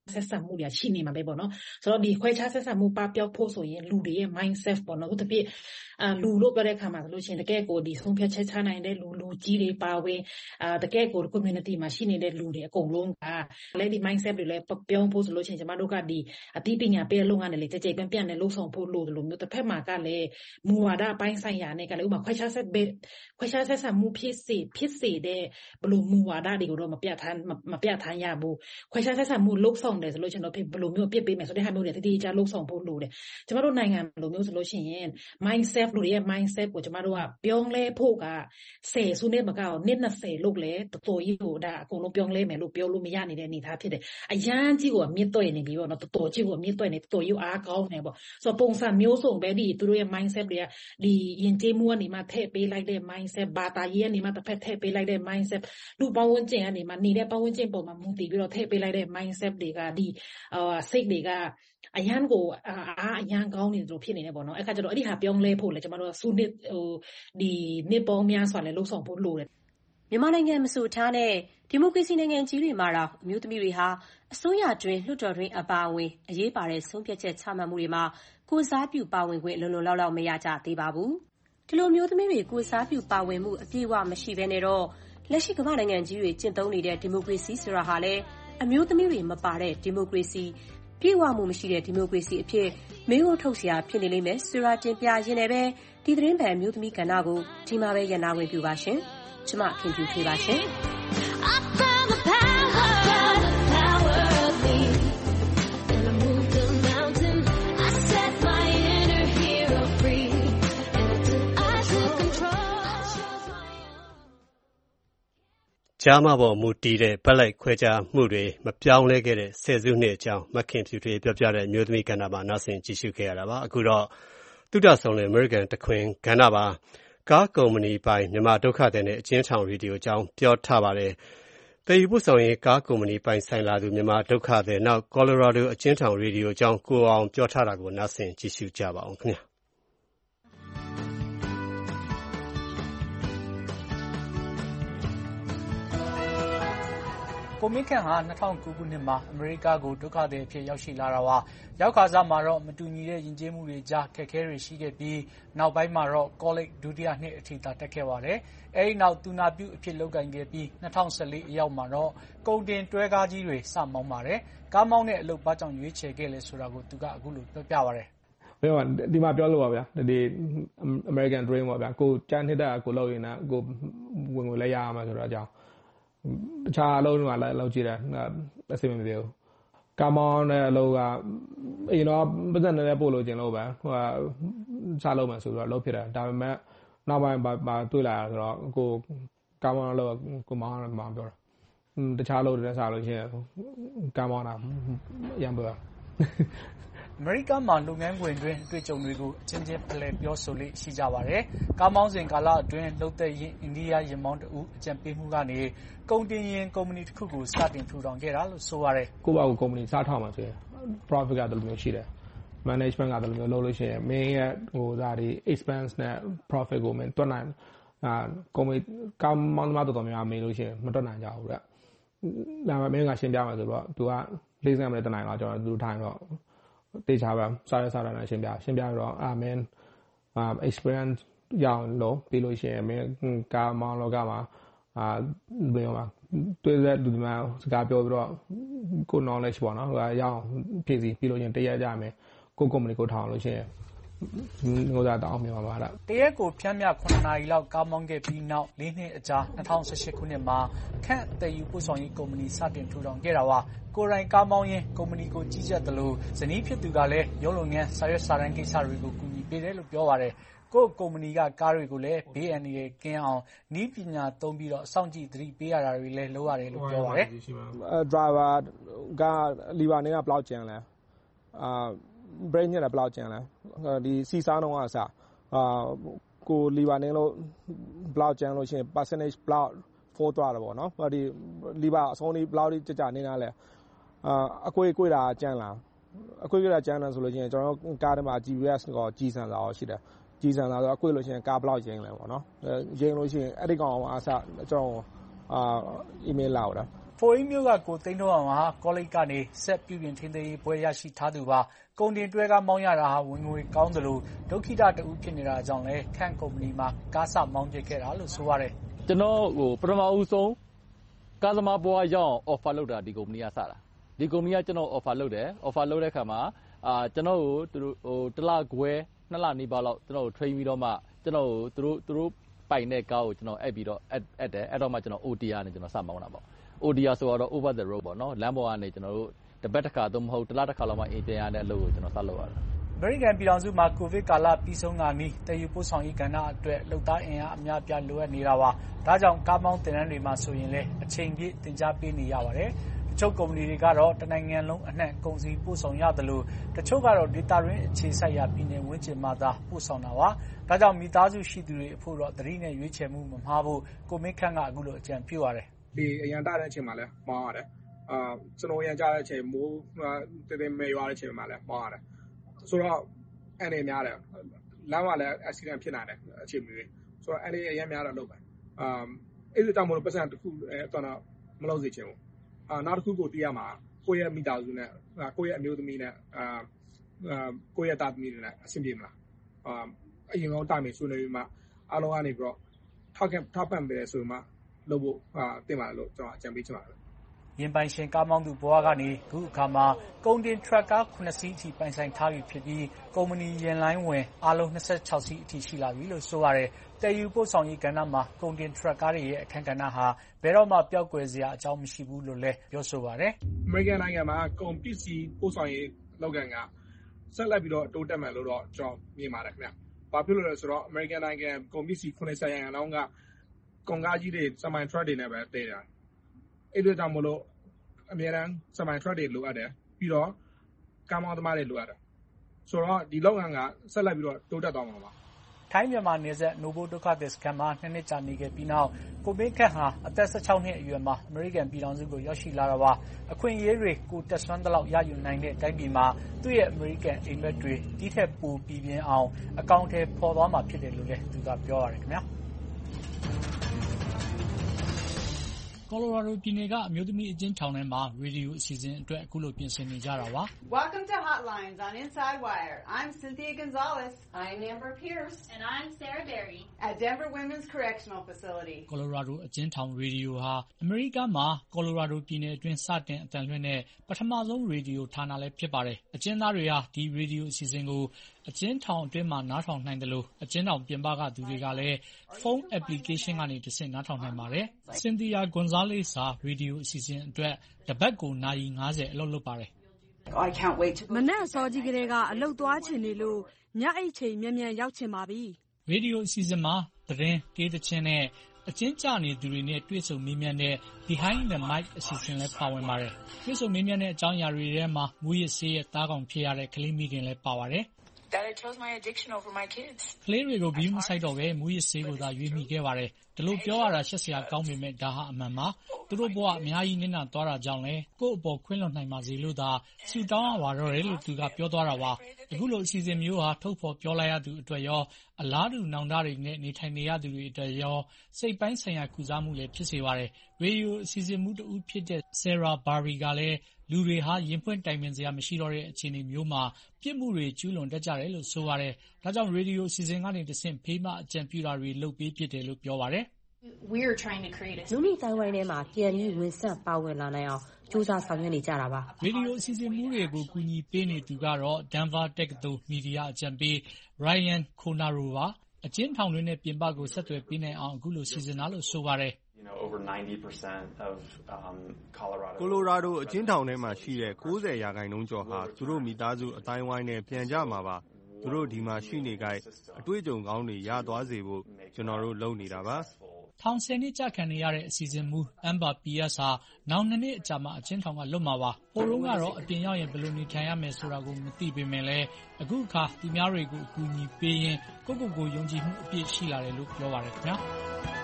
[SPEAKER 21] ဆက်ဆံမှုတွေရှိနေမှာပဲပေါ့နော်ဆိုတော့ဒီခွဲခြားဆက်ဆံမှုပပျောက်ဖို့ဆိုရင်လူတွေရဲ့ mindset ပေါ့နော်တပြည့်လူလို့ပြောတဲ့အခါမှာဆိုလို့ရှိရင်တကယ်ကိုဒီဆုံးဖြတ်ချက်ချနိုင်တဲ့လူကြီးတွေပါဝင်တကယ်ကို community မှာရှိနေတဲ့လူတွေအကုန်လုံးကလည်းဒီ mindset တွေလည်းပြောင်းဖို့ဆိုလို့ရှိရင်ကျမတို့ကဒီအသိပညာပေးလုပ်ငန်းတွေလေကြည်ပြန့်နဲ့လှုပ်ဆောင်ဖို့လို့မျိုးတစ်ဖက်မှာကလည်းမူဝါဒပိုင်းဆိုင်ရာနဲ့ကလည်းဥပမာခွဲခြားဆက်ဆံမှုဖြစ်စေတဲ့ဘလို့မူဝါဒတွေကိုတော့မပြတ်ထမ်းရဘူးခွဲခြားဆက်ဆံမှုလှုပ်ဆောင်တယ်ဆိုလို့ကျွန်တော်ဘလို့မျိုးပြစ်ပေးမယ်ဆိုတဲ့ဟာမျိုးတွေတတိကျလှုပ်ဆောင်ဖို့လို့တယ်ကျမတို့နိုင်ငံဘလို့မျိုးဆိုလို့ရှိရင် mindset လူတွေရဲ့ mindset ကိုကျမတို့ကပြောင်းလဲဖို့က10စုနဲ့မကောက်နှစ်20လို့လဲတော်တော်ကြီးကိုဒါအကုန်လုံးပြောင်းလဲမယ်လို့ပြောလို့မရနေတဲ့အနေအထားဖြစ်တယ်အရန်ကြီးကိုမြင့်တွဲနေပြီပေါ့နော်တော်တော်ကြီးကိုမြင့်တွဲနေတော်တော်ယူအားကောင်းနေပေါ့ဆိုတော့ပုံစံမျိုးစုံပဲဒီသူတို့ရဲ့ mindset တွေကဒီယဉ်ကျေးမှုကနေမှထည့်ပေးလိုက်တဲ့ mindset ဘာသာရေးကနေမှတစ်ဖက်ထည့်ပေးလိုက်တဲ့ mindset လူပေါင်းဝန်းကျင်ကနေမှနေတဲ့ပေါင်းဝန်းကျင်ပုံမှာမူတည်ပြီးတော့ထည့်ပေးလိုက်တဲ့ mindset တွေကဒီစိတ်တွေကအရန်ကိုအရန်ကောင်းနေတယ်လို့ဖြစ်နေတယ်ပေါ့နော်အဲ့ခါကျတော့အဲ့ဒီဟာပြောင်းလဲဖို့လဲကျမတို့ကစုနှစ်ဒီနှစ်ပေါင်းများစွာလဲလှုပ်ဆောင်ဖို့လိုတယ်
[SPEAKER 17] မြန်မာနိုင်ငံမဆိုထားနဲ့ဒီမိုကရေစီနိုင်ငံကြီးတွေမှာတော့အမျိုးသမီးတွေဟာအစိုးရတွင်လွှတ်တော်တွင်အပါအဝင်အရေးပါတဲ့ဆုံးဖြတ်ချက်ချမှတ်မှုတွေမှာကိုယ်စားပြုပါဝင်ခွင့်လုံလုံလောက်မရကြသေးပါဘူးဒီလိုမျိုးသမီးတွေကိုယ်စားပြုပါဝင်မှုအပြည့်အဝမရှိဘဲနဲ့တော့လက်ရှိကမ္ဘာနိုင်ငံကြီးတွေကျင့်သုံးနေတဲ့ဒီမိုကရေစီဆိုတာဟာလည်းအမျိုးသမီးတွေမပါတဲ့ဒီမိုကရေစီပြည့်ဝမှုမရှိတဲ့ဒီမိုကရေစီအဖြစ်မေးခွန်းထုတ်စရာဖြစ်နေလိမ့်မယ်ဆိုတာတင်ပြရင်းနဲ့ပဲဒီသတင်းပန်အမျိုးသမီးကဏ္ဍကိုဒီမှာပဲရန်နာဝင်ပြပါရှင်ကျမခင်ပြူထွေးပါရှင်
[SPEAKER 2] ကြားမပေါ်မူတည်တဲ့ဗက်လိုက်ခွဲခြားမှုတွေမပြောင်းလဲခဲ့တဲ့ဆယ်စုနှစ်အကြောင်းမခင်ဖြူထွေးပြောပြတဲ့အမျိုးသမီးကဏ္ဍမှာနောက်ဆင်ကြည့်ရှုခဲ့ရတာပါအခုတော့သုတဆောင်တဲ့ American တခွင်ကဏ္ဍပါကားကုမ္ပဏီပိုင်မြန်မာဒုက္ခသည်နဲ့အချင်းထောင်ရေဒီယိုအကြောင်းပြောထားပါတယ်တည်ယူပို့ဆောင်ရေးကားကုမ္ပဏီပိုင်ဆိုင်လာသူမြန်မာဒုက္ခသည်နောက် Colorado အချင်းထောင်ရေဒီယိုအကြောင်းကိုအောင်ပြောထားတာကိုနောက်ဆင်ကြည့်ရှုကြပါအောင်ခင်ဗျာ
[SPEAKER 1] ကိုမင်းခန့်ဟာ2009ခုနှစ်မှာအမေရိကကိုဒုက္ခသည်အဖြစ်ရောက်ရှိလာတာပါရောက်ခါစားမှာတော့မတူညီတဲ့ယဉ်ကျေးမှုတွေကြားခက်ခဲတွေရှိခဲ့ပြီးနောက်ပိုင်းမှာတော့ college ဒုတိယနှစ်အထိသာတက်ခဲ့ပါတယ်အဲဒီနောက်သူနာပြုအဖြစ်လုပ်ကိုင်ခဲ့ပြီး2014အရောက်မှာတော့ကုန်တင်တွဲကားကြီးတွေစမောင်းပါတယ်ကားမောင်းတဲ့အလုပ်ဘာကြောင့်ရွေးချယ်ခဲ့လဲဆိုတာကိုသူကအခုလိုပြောပြပါတယ်
[SPEAKER 22] ဒီမှာပြောလို့ပါဗျာဒီ American Dream ပါဗျာကိုကြမ်းနှစ်တာကိုလောက်ရင်ကိုဝင်ကိုလည်းရရမှာဆိုတော့အကြောင်းတခြားအလုပ်တွေကလည်းလောက်ကြည့်တယ်အဆင်မပြေဘူးကာမောင်းတဲ့အလုပ်ကအရင်တော့ပတ်သက်နေတဲ့ပို့လို့ကျင်လို့ပဲစားလို့မှဆိုတော့လုပ်ဖြစ်တယ်ဒါပေမဲ့နောက်ပိုင်းမှာတွေ့လာဆိုတော့ကိုကာမောင်းအလုပ်ကိုမောင်းမှပြောတာတခြားအလုပ်တွေစားလို့ရှိရင်ကာမောင်းတာရံပြော
[SPEAKER 1] အမေရိကန်မှာလုပ်ငန်းခွင်တွင်အတွေ့အကြုံတွေကိုအချင်းချင်းဖလှယ်ပြောဆိုလေးရှိကြပါတယ်။ကားမောင်းစဉ်ကာလအတွင်းလှုပ်သက်ရင်အိန္ဒိယယာဉ်မောင်းတဦးအကြံပေးမှုကနေကုန်တင်ယာဉ်ကုမ္ပဏီတစ်ခုကိုစတင်ထူထောင်ခဲ့တာလို့ဆိုရတယ်
[SPEAKER 22] ။ကိုယ့်ဘာကိုကုမ္ပဏီစထောင်မှာဆိုရင် profit ကတလူမျိုးရှိတယ်။ management ကတလူမျိုးလုပ်လို့ရှိရင် main ရဲ့ဒီ expense နဲ့ profit ကိုမင်းတွက်နိုင်ကုမ္ပဏီကားမောင်းသမားတော်တော်များများမေးလို့ရှိရင်မတွက်နိုင်ကြဘူးဗျ။ဒါပေမဲ့မင်းကရှင်းပြမှာဆိုတော့သူက40မိနစ်တနိုင်တော့ကျွန်တော်သူထိုင်တော့တေချာပါစားရနဲ့ရှင်းပြတော့မင်းexperience ရအောင်လို့ပြီးလို့ရှိရင်မင်းကားမောင်းလောကမှာဘယ်မှာတွေ့တဲ့လူတွေမှာစကားပြောပြီးတော့ကို knowledge ပေါ့နော်ရအောင်ဖြည့်စီပြီးလို့ရှိရင်တရက်ကြမယ်ကို company ကိုထောင်လို့ရှိရင်ငိုစားတောင်းမြင်ပါလား
[SPEAKER 1] တရက်ကိုဖြန်းမြ9နာရီလောက်ကားမောင်းခဲ့ပြီးနောက်၄နှစ်အကြာ2018ခုနှစ်မှာခန့်တည်ယူပို့ဆောင်ရေးကုမ္ပဏီစတင်ထူထောင်ခဲ့တာပါကိုရိုင်းကားမောင်းရင်ကုမ္ပဏီကိုကြီးကြပ်တယ်လို့ဇနီးဖြစ်သူကလည်းရုံးလုပ်ငန်းစာရွက်စာတမ်းကိစ္စတွေကိုကူညီပေးတယ်လို့ပြောပါတယ်ကိုကုမ္ပဏီကကားတွေကိုလည်းဘေးအန္တရာယ်ကင်းအောင်နည်းပညာသုံးပြီးတော့စောင့်ကြည့်သတိပေးရတာတွေလည်းလုပ်ရတယ်လို့ပြောပါတယ်
[SPEAKER 22] driver ကလီဗာနဲ့ကဘယ်လောက်ကျန်လဲbrake နဲ့ဘယ်လောက်ကျန်လဲဒီစီစားတော့အစားကိုလီဗာနဲ့လို့ဘယ်လောက်ကျန်လို့ရှိရင် percentage ဘယ်လောက် for သွားတယ်ပေါ့နော်ဒီလီဗာအဆုံးဒီဘယ်လောက်ကြာနေတာလဲအကွေးတာကျန်လားအကွေးတာကျန်တယ်ဆိုလို့ရှိရင်ကျွန်တော်ကားထဲမှာ GPS ကိုကြီးစံစာရောရှိတယ်ကြီးစံစာဆိုအကွေးလို့ရှိရင်ကားဘယ်လောက်ရင်းလဲပေါ့နော်ရင်းလို့ရှိရင်အဲ့ဒီကောင်အစားကျွန်တော်email လာတော့
[SPEAKER 1] ဖိုအိမ်မြို့ကကိုသိန်းထွန်းအောင်ဟာကောလိပ်ကနေဆက်ပြုပြင်ထိန်းသိမ်းရေးဘွဲ့ရရှိထားသူပါ။ကုန်တင်တွဲကားမောင်းရတာဟာဝင်ငွေကောင်းသလိုဒုက္ခိတတဦးဖြစ်နေတာကြောင့်လည်းခန့်ကုမ္ပဏီမှာကားစမောင်းဖြစ်ခဲ့တာလို့ဆိုပါတယ်
[SPEAKER 6] ။ကျွန်တော်ပထမဦးဆုံးကားသမားဘွားရအောင် offer လုပ်တာဒီကုမ္ပဏီကစတာ။ဒီကုမ္ပဏီကကျွန်တော် offer လုပ်တယ်။ offer လုပ်တဲ့အခါမှာကျွန်တော်ကိုသူတို့တစ်လခွဲ2လနီးပါးလောက်ကျွန်တော်ကို train ပြီးတော့မှကျွန်တော်ကိုသူတို့ပိုင်တဲ့ကားကိုကျွန်တော်အပ်ပြီးတော့အပ်တယ်။အဲ့တော့မှကျွန်တော် OTR နဲ့ကျွန်တော်စမောင်းတာပေါ့။ OTR ဆိုတော့ over the road ပေါ့နော်လမ်းပေါ်ကနေကျွန်တော်တို့တပတ်တစ်ခါသို့မဟုတ်တစ်လတစ်ခါလောက်မှအင်ပြန်ရတဲ့အလုပ်ကိုကျွန်တော်စလုပ်ရတယ်
[SPEAKER 1] ။အမေရိကန်ပြည်ထောင်စုမှာကိုဗစ်ကာလပြီးဆုံးခါနီးတည်ယူပို့ဆောင်ရေးကဏ္ဍအတွက်လုပ်သားအင်အားအများပြားလိုအပ်နေတာပါ။ဒါကြောင့်ကားမောင်းတင်တန်းတွေမှာဆိုရင်လည်းအချိန်ပြည့်တင်ကြားပေးနေရပါတယ်။တချို့ကုမ္ပဏီတွေကတော့တနိုင်ငံလုံးအနှံ့ကုန်စည်ပို့ဆောင်ရတယ်လို့တချို့ကတော့ဒေတာရင်းအခြေစိုက်ရာပြည်နယ်ဝန်းကျင်မှာသာပို့ဆောင်တာပါ။ဒါကြောင့်မိသားစုရှိသူတွေအဖို့တော့သတိနဲ့ရွေးချယ်မှုမမှားဖို့ကိုမင်းခန့်ကအခုလိုအကြံပြုရတယ်
[SPEAKER 22] ။ဒီအရန်တတဲ့အချိန်မှာလည်းမောင်းရတယ်။ကျွန်တော်ရန်ကြတဲ့အချိန်မိုးတဲမဲရွာတဲ့အချိန်မှာလည်းမောင်းရတယ်။ဆိုတော့အနေများတယ်လမ်းမှာလည်း accident ဖြစ်နိုင်တယ်အချိန်မျိုးဆိုတော့အနေအရန်များတော့လုပ်ပဲအဲ့ဒီတောင်မလို့ပတ်စံတစ်ခုတော့မလုပ်စေချင်ဘူးနောက်တစ်ခုကိုသိရမှာကိုယ့်ရဲ့မိသားစုနဲ့ကိုယ့်ရဲ့အမျိုးသမီးနဲ့ကိုယ့်ရဲ့သားသမီးတွေနဲ့အဆင်ပြေမလားအရင်ဆုံးတိုင်ပြီးဆွေးနွေးပြီးမှအားလုံးကနေပြီးတော့ထောက်ပံ့ပေးတယ်ဆိုမှလုပ်ဖို့တင်ပါလို့ကျွန်တော်အကြံပေးချင်ပါတယ်
[SPEAKER 1] ရင်ပိုင်ရှင်ကားမောင်းသူဘဝကနေခုအခါမှာကုန်တင်ထရက်ကား9စီးအထိပိုင်ဆိုင်ထားပြီဖြစ်ပြီးကုမ္ပဏီရင်လိုင်းဝင်အားလုံး26စီးအထိရှိလာပြီလို့ဆိုရတယ်။တည်ယူပို့ဆောင်ရေးကဏ္ဍမှာကုန်တင်ထရက်ကားတွေရဲ့အခန်းကဏ္ဍဟာဘယ်တော့မှပျောက်ကွယ်စရာအကြောင်းမရှိဘူးလို့လည်းပြောဆိုပါတယ်
[SPEAKER 22] ။ American နိုင်ငံမှာကုန်ပစ္စည်းပို့ဆောင်ရေးလုပ်ငန်းကဆက်လက်ပြီးတော့တိုးတက်မယ်လို့တော့ကျွန်တော်မြင်ပါတယ်ခင်ဗျ။ဘာဖြစ်လို့လဲဆိုတော့ American နိုင်ငံကုန်ပစ္စည်း90%လောက်ကကုန်ကားကြီးတွေ semi truck တွေနဲ့ပဲတည်တာ။အဲ့ဒီကြောင့်မလို့အများအား semi truck တွေလိုအပ်တယ်ပြီးတော့ကားမောင်းသမားတွေလိုအပ်တယ်ဆိုတော့ဒီလုပ်ငန်းကဆက်လက်ပြီးတော့တိုးတက်သွားမှာပါ
[SPEAKER 1] ထိုင်းမြန်မာနယ်စပ်နိုဘိုဒုက္ခသည်စခန်းမှာ2နှစ်ကြာနေခဲ့ပြီးနောက်ကိုမင်းခန့်ဟာအသက်16နှစ်အရွယ်မှာအမေရိကန်ပြည်ထောင်စုကိုရောက်ရှိလာတာပါအခွင့်အရေးတွေကိုတက်ဆွမ်းသလောက်ရယူနိုင်တဲ့တိုင်းပြည်မှာသူ့ရဲ့အမေရိကန်အိမ်မက်တွေဒီထက်ပိုပြီးပြင်းအောင်အကောင့်ထဲပေါ်သွားမှာဖြစ်တယ်လို့လည်းသူကပြောရတယ်ခင်ဗျာကော်လိုရာဒိုပြည်နယ်ကအမျိုးသမီးအကျဉ်းထောင်ထဲမှာရေဒီယိုအစီအစဉ်အတွက်အခုလိုပြင်ဆင်နေကြတာပါ
[SPEAKER 5] Welcome to Hotlines on Inside Wire. I'm Cynthia Gonzalez.
[SPEAKER 7] I'm Amber Pierce.
[SPEAKER 5] And I'm Sarah Berry. At Denver Women's Correctional Facility.
[SPEAKER 1] ကော်လိုရာဒိုအကျဉ်းထောင်ရေဒီယိုဟာအမေရိကမှာကော်လိုရာဒိုပြည်နယ်အတွင်းစတင်အသံလွှင့်တဲ့ပထမဆုံးရေဒီယိုဌာနလည်းဖြစ်ပါတယ်အကျဉ်းသားတွေဟာဒီရေဒီယိုအစီအစဉ်ကိုအကျဉ်းထောင်အတွင်းမှာနားထောင်နိုင်တယ်လို့အကျဉ်းထောင်ပြင်ပကသူတွေကလည်းဖုန်း application ကနေတဆင့်နားထောင်နိုင်ပါတယ်။ Cynthia Gonzalez ဟာရေဒီယိုအစီအစဉ်အတွက်တပတ်ကိုနာရီ90အလုပ်လုပ်ပါတယ်
[SPEAKER 10] မနက်အစောကြီးကတည်းကအလုပ်သွားချင်နေလို့ညအိတ်ချိန်မြန်မြန်ရောက်ချင်ပါပြီ
[SPEAKER 1] ။ရေဒီယိုအစီအစဉ်မှာသတင်းတေးသချင်းနဲ့အကျဉ်းကျနေသူတွေနဲ့တွေ့ဆုံမေးမြန်းတဲ့ Behind the Mic အစီအစဉ်လည်းပါဝင်ပါတယ်။တွေ့ဆုံမေးမြန်းတဲ့အကြောင်းအရာတွေထဲမှာမူရစ်ဆေးရဲ့သားကောင်ဖြစ်ရတဲ့ကလေးမိခင်လည်းပါပါတယ်။
[SPEAKER 5] That I chose my addiction over my kids.
[SPEAKER 1] ကလေးတွေကိုဘီးမဆိုင်တော့ပဲမူရစ်ဆေးကိုသာရွေးမိခဲ့ပါတယ်။ဒီလိုပြောရတာရှက်စရာကောင်းပေမဲ့ဒါဟာအမှန်ပါ။သူတို့ဘဝအများကြီးနစ်နာသွားတာကြောင့်လဲကိုယ့်အပေါ်ခွင့်လွှတ်နိုင်ပါစေလို့သာဆူတောင်းရပါတော့တယ်လို့သူကပြောသွားတာပါ။အခုလိုအစီအစဉ်မျိုးဟာထုတ်ဖော်ပြောလိုက်ရသူအတွက်ရောအလားတူနောင်တတွေနဲ့နေထိုင်နေရသူတွေအတွက်ရောစိတ်ပိုင်းဆိုင်ရာကုစားမှုလည်းဖြစ်စေပါတယ်။ရေဒီယိုအစီအစဉ်မှုတဦးဖြစ်တဲ့ Sarah Berry ကလည်းလူတွေဟာရင်ဖွင့်တိုင်ပင်စရာမရှိတော့တဲ့အခြေအနေမျိုးမှာပြစ်မှုတွေကျူးလွန်တတ်ကြတယ်လို့ဆိုပါတယ်။ဒါကြောင့်ရေဒီယိုအစီအစဉ်ကနေတဆင့်ဖေးမအကြံပြုတာတွေလုပ်ပေးဖြစ်တယ်လို့ပြောပါတယ်
[SPEAKER 5] ။ We're trying to create a
[SPEAKER 17] လူမှုတိုင်းဝိုင်းထဲမှာပြန်ပြီးဝင်ဆက်ပါဝင်လာနိုင်အောင်စူးစမ်းဆောင်ရွက်နေကြတာပါ
[SPEAKER 1] ။ရေဒီယိုအစီအစဉ်မှုတွေကိုကူညီပေးနေသူကတော့ Denver တက္ကသိုလ်မီဒီယာအကြံပေး Ryan Conaro ပါ။အကျဉ်းထောင်တွေနဲ့ပြင်ပကိုဆက်သွယ်ပေးနိုင်အောင်အခုလိုစီစဉ်တာလို့ဆိုပါတယ်။
[SPEAKER 23] over 90% of Colorado
[SPEAKER 24] ကိုလိုရာဒိုအကျဉ်းထောင်ထဲမှာရှိတဲ့90%ကျော်ဟာသူတို့မိသားစုအတိုင်းဝိုင်းနဲ့ပြန်ကြမှာပါသူတို့ဒီမှာရှိနေကြအတွေ့အကြုံကောင်းတွေရသွားစေဖို့ကျွန်တော်တို့လုပ်နေတာပါ
[SPEAKER 1] ထောင်10နှစ်ကြာခံနေရတဲ့အစီအစဉ်မူ Amber Pierce ဟာနောက်2နှစ်အကြာမှအချင်းထောင်ကလွတ်မှာပါ။ပိုလုံးကတော့အပြင်ရောက်ရင်ဘယ်လိုနေထိုင်ရမယ်ဆိုတာကိုမသိပေမဲ့လည်းအခုအခါသူများတွေကိုအကူအညီပေးရင်ကိုယုံကြည်မှုအပြည့်ရှိလာတယ်လို့ပြောပါတယ်ခင်ဗျာ။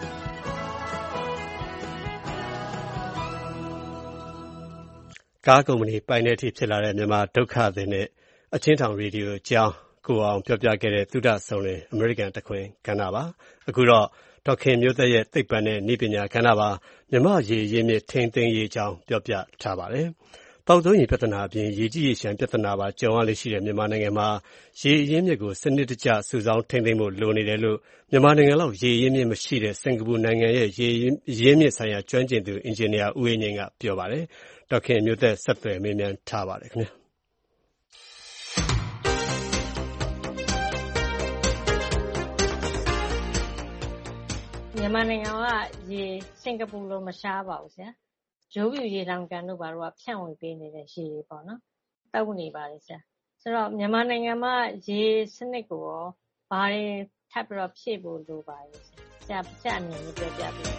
[SPEAKER 2] ကားကုမ္ပဏီပိုင်တဲ့အထိဖြစ်လာတဲ့မြန်မာဒုက္ခသည်နဲ့အချင်းထောင်ရေဒီယိုအကြောင်းကိုအောင်ပြောပြခဲ့တဲ့သုဒ္ဓဆုံလင်အမေရိကန်တခွင်ကဏ္ဍပါအခုတော့ဒေါက်ခင်မျိုးသက်ရဲ့သိပ္ပံနဲ့နည်းပညာကဏ္ဍပါမြန်မာ့ရေရင်းမြစ်ထိန်းသိမ်းရေးအကြောင်းပြောပြထားပါတယ်။သောက်သုံးရေပြဿနာအပြင်ရေကြီးရေလျှံပြဿနာပါကြုံရလေရှိတဲ့မြန်မာနိုင်ငံမှာရေရင်းမြစ်ကိုစနစ်တကျစုဆောင်းထိန်းသိမ်းဖို့လိုနေတယ်လို့မြန်မာနိုင်ငံလောက်ရေရင်းမြစ်မရှိတဲ့စင်ကာပူနိုင်ငံရဲ့ရေရင်းမြစ်ဆိုင်ရာကျွမ်းကျင်သူအင်ဂျင်နီယာဦးအေးငြိမ်းကပြောပါတယ်။ဒေါက်ခင်မျိုးသက်ဆက်သွယ်မေးမြန်းထားပါတယ်ခင်ဗျာ။
[SPEAKER 3] မြန်မာနိုင်ငံကရေစင်ကာပူလိုမရှားပါဘူးဆရာဂျိုးပြူရေလောင်ကန်တို့ဘာလို့ကဖြန့်ဝေပေးနေတဲ့ရေတွေပေါ့နော်တောက်နေပါတယ်ဆရာဆိုတော့မြန်မာနိုင်ငံမှာရေစနစ်ကိုရောဘာတွေထပ်ပြီးတော့ဖြည့်ဖို့လိုပါလဲဆရာအမြင်လေးပြောပြပေး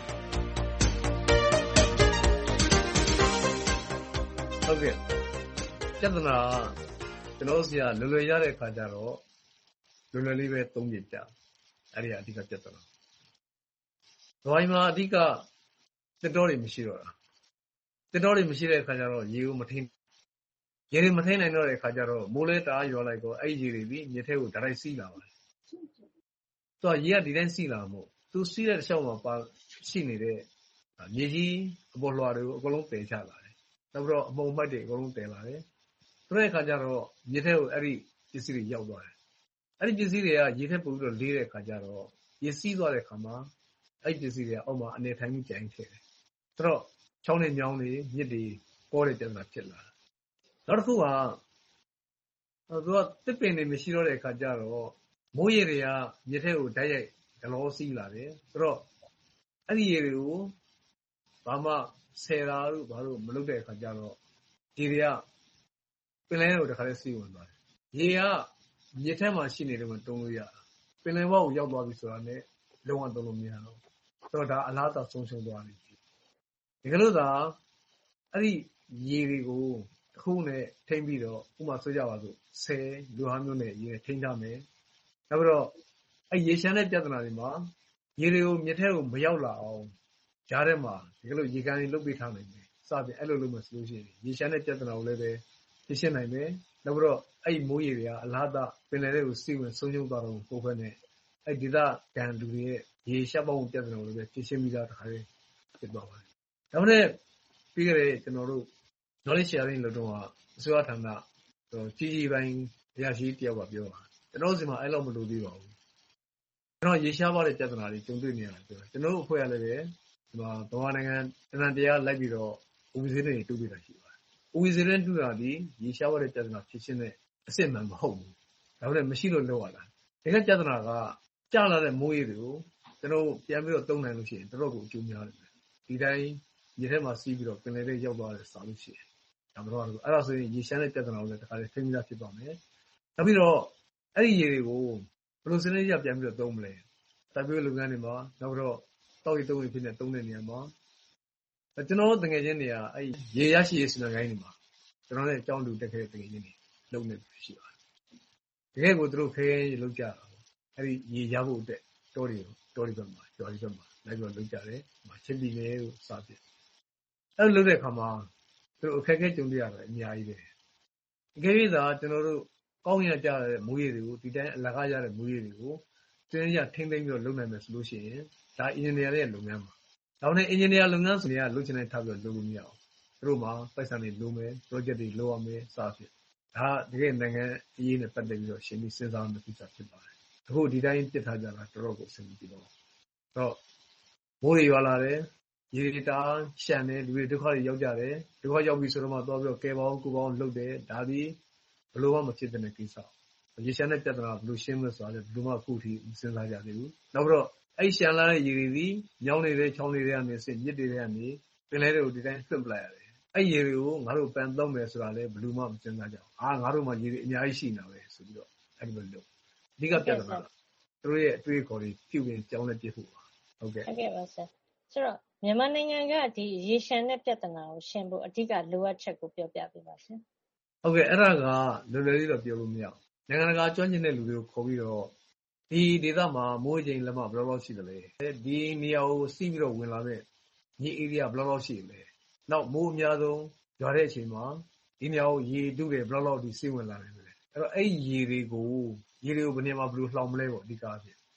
[SPEAKER 4] ဟုတ်ကဲ့ပြဿနာကျွန်တော်ဆရာလွယ်လွယ်ရတဲ့ခါကျတော့လွယ်လွယ်လေးပဲသုံးပြကြအဲ့ဒီအဓိကပြဿနာဒိုင်းမှာအဓိကတက်တော်တွေမရှိတော့တာတက်တော်တွေမရှိတဲ့အခါကျတော့ရေကိုမထိန်ရေတွေမထိန်နိုင်တော့တဲ့အခါကျတော့မိုးလဲတအားရွာလိုက်တော့အဲ့ဒီရေတွေပြီးမြစ်ထဲကိုတိုက်စီးလာပါတယ်သူကရေကဒီတိုင်းစီးလာမို့သူစီးတဲ့တစ်လျှောက်မှာပါရှိနေတဲ့မြေကြီးအပေါ်လွှာတွေကိုအကုန်လုံးပယ်ချလာတယ်နောက်ပြီးတော့အမုံမိုက်တွေအကုန်လုံးပယ်လာတယ်ဆိုတဲ့အခါကျတော့မြစ်ထဲကိုအဲ့ဒီပစ္စည်းတွေရောက်သွားတယ်အဲ့ဒီပစ္စည်းတွေကရေထဲပို့ပြီးတော့လေးတဲ့အခါကျတော့ရေစီးသွားတဲ့အခါမှာအဲ့ဒီပစ္စည်းတွေကအောက်မှာအနေထိုင်မှုကြိုင်ခဲ့တယ်ဆိုတော့ချောင်းတွေမြောင်းတွေမြစ်တွေပေါ်တဲ့ပြဿနာဖြစ်လာတယ်နောက်တစ်ခုကသူကတစ်ပင်တွေမရှိတော့တဲ့အခါကျတော့မိုးရေတွေကမြစ်ထဲကိုဓာတ်ရိုက်ဒလောစီးလာတယ်ဆိုတော့အဲ့ဒီရေတွေကိုဘာမှဆယ်တာတို့ဘာလို့မလုပ်တဲ့အခါကျတော့ဒီတွေကပင်လယ်ကိုတခါလဲစီးဝင်သွားတယ်ရေကမြစ်ထဲမှာရှိနေတယ်မတုံးလို့ရပင်လယ်ဘောက်ကိုရောက်သွားပြီဆိုတာနဲ့လုံးဝတုံးလို့မရတော့ဆိုတော့ဒါအလားတူဆုံးရှုံးသွားပြီဒီကလို့သာအဲ့ဒီရေတွေကိုတစ်ခုနဲ့ထိမ့်ပြီးတော့ဥပမာဆိုကြပါစို့ဆယ်လူဟာမျိုးနဲ့ရေထိမ့်ကြမယ်နောက်ပြီးတော့အဲ့ရေရှမ်းတဲ့ပြဿနာတွေမှာရေတွေကိုမြစ်ထဲကိုမရောက်လာအောင်ကြားထဲမှာဒီကလို့ရေကန်တွေလုတ်ပေးထားနိုင်တယ်စသဖြင့်အဲ့လိုလုပ်မှဆိုလို့ရှိရင်ရေရှမ်းတဲ့ပြဿနာကိုလည်းပဲဖြေရှင်းနိုင်မယ်နောက်ပြီးတော့အဲ့မိုးရေတွေကအလားတူပင်လယ်ထဲကိုစီးဝင်ဆုံးရှုံးသွားတော့ပုံဖက်နဲ့အဲ့ဒေသကန်လူတွေရဲ့ရေရှက်ပေါင်းပြဿနာကိုလည်းပဲဖြေရှင်းပြီးသားတခါလေးဖြစ်သွားပါတယ်ဒါနဲ့ပြီးခဲ့တဲ့ကျွန်တော်တို့ knowledge sharing လုပ်တော့အစိုးရဌာနကြီးကြီးပိုင်းရရှိတယောက်ကပြောတာကျွန်တော်စီမှာအဲ့လောက်မလိုသေးပါဘူးကျွန်တော်ရေရှားပါတဲ့ပြဿနာတွေကြုံတွေ့နေရတယ်ပြောကျွန်တော်တို့အဖွဲ့ရလည်းပဲဒီမှာဗမာနိုင်ငံတနန်တရားလိုက်ပြီးတော့ OBC တွေတူးပြတာရှိပါတယ် OBC တွေတူးတာဒီရေရှားပါတဲ့ပြဿနာဖြစ်ရှင်းတဲ့အစစ်မှန်မဟုတ်ဘူးဒါပေမဲ့မရှိလို့လောက်ရတာဒီကပြဿနာကကြာလာတဲ့မိုးရေတွေကိုကျွန်တော်ပြန်ပြီးတော့သုံးနိုင်လို့ရှိရင်တော်တော်ကိုအကျိုးများတယ်ဒီတိုင်းရေထဲမှာစီးပြီးတော့ပင်လယ်ထဲရောက်သွားတယ်ဆိုလို့ရှိရင်ဒါမှတော့အဲ့ဒါဆိုရင်ရေရှမ်းတဲ့ပြဿနာကိုလည်းတခါလေးထိမိတာဖြစ်သွားမယ်နောက်ပြီးတော့အဲ့ဒီရေတွေကိုဘယ်လိုစနစ်ရပြန်ပြီးတော့သုံးမလဲတိုက်ပွဲလုပ်ငန်းတွေမှာနောက်ပြီးတော့တောက်ရီတုံးတွေဖြစ်နေသုံးတဲ့နေရာမှာကျွန်တော်တကယ်ချင်းတွေကအဲ့ရေရရှိရေးစီမံကိန်းတွေမှာကျွန်တော်လည်းအကြောင်းတူတက်ခဲ့တဲ့တကယ်ချင်းတွေလုပ်နေရှိပါတယ်တကယ်ကိုသူတို့ခဲလုပ်ကြတာအဲ့ဒီရေရဖို့အတွက်တောတွေဘက်မှာကျွာတွေဘက်မှာလိုက်ပြီးလုပ်ကြတယ်ချင်းပြည်နယ်ကိုစပြအဲ့လိုလုပ်တဲ့အခါမှာသူတို့အခက်အခဲကြုံတွေ့ရတယ်အများကြီးပဲအကယ်၍သာကျွန်တော်တို့ကောင်းရကြတဲ့မူရည်တွေကိုဒီတိုင်းအလကားရတဲ့မူရည်တွေကိုတင်းရထိမ့်သိမ့်ပြီးတော့လုပ်နိုင်မယ်ဆိုလို့ရှိရင်ဒါအင်ဂျင်နီယာရဲ့လုပ်ငန်းပါဒါနဲ့အင်ဂျင်နီယာလုပ်ငန်းဆိုရင်လုပ်ချင်တဲ့ထားပြီးတော့လုပ်လို့မရအောင်သူတို့မှာပိုက်ဆံတွေလိုမယ် project တွေလိုရမယ်စသဖြင့်ဒါတကယ်နိုင်ငံအရေးနဲ့ပတ်သက်ပြီးတော့ရှင်းပြီးစဉ်းစားမှသိချဖြစ်ပါတယ်အခုဒီတိုင်းပြစ်ထားကြတာတော်တော်ကိုအဆင်ပြေတော့တော့မိုးတွေရွာလာတယ်ရေတွေတားရှမ်းတယ်လူတွေဒုက္ခတွေရောက်ကြတယ်ဒုက္ခရောက်ပြီဆိုတော့မှသွားပြီးတော့ကဲပေါင်းကိုပေါင်းလှုပ်တယ်ဒါဒီဘလို့မှမဖြစ်တဲ့ကိစ္စရေရှမ်းတဲ့ပြဿနာဘလို့ရှင်းမလဲဆိုတာလည်းဘလို့မှအခုထိမစဉ်းစားကြသေးဘူးနောက်ပြီးတော့အဲ့ရှမ်းလာတဲ့ရေတွေဒီညောင်းနေတဲ့ချောင်းတွေကနေစစ်မြစ်တွေကနေပင်လယ်တွေကိုဒီတိုင်းလွှတ်ပလိုက်ရတယ်အဲ့ရေတွေကိုငါတို့ပန်သုံးမယ်ဆိုတာလည်းဘလို့မှမစဉ်းစားကြအောင်ငါတို့မှရေတွေအများကြီးရှိနေတာပဲဆိုပြီးတော့အဲ့ဒီလိုလုပ်အဓိကပြဿနာသူတို့ရဲ့အတွေ့အခေါ်တွေပြုပြင်ကြောင်းလဲပြဖို့ပါဟုတ်ကဲ့
[SPEAKER 3] ပါဆရာဆိုတော့မြန်မာနိုင်ငံကဒီရေရှမ်းတဲ့ပြဿနာကိုရှင်းဖို့အဓိကလိုအပ်ချက်ကိုပြောပြပေးပါဆရာ
[SPEAKER 4] ဟုတ်ကဲ့အဲ့ဒါကလွယ်လွယ်လေးတော့ပြောလို့မရဘူးနိုင်ငံတကာကျွမ်းကျင်တဲ့လူတွေကိုခေါ်ပြီးတော့ဒီဒေသမှာမိုးချိန်လက်မဘယ်လောက်ရှိသလဲဒီနေရာကိုစီးပြီးတော့ဝင်လာတဲ့မြေ area ဘယ်လောက်ရှိလဲနောက်မိုးအများဆုံးရွာတဲ့အချိန်မှာဒီနေရာကိုရေတုတယ်ဘယ်လောက်ဒီစီးဝင်လာတယ်အဲ့တော့အဲ့ရေတွေကိုဘယ်နေရာမှာဘယ်လိုလှောင်မလဲပေါ့အဓိကအားဖြင့်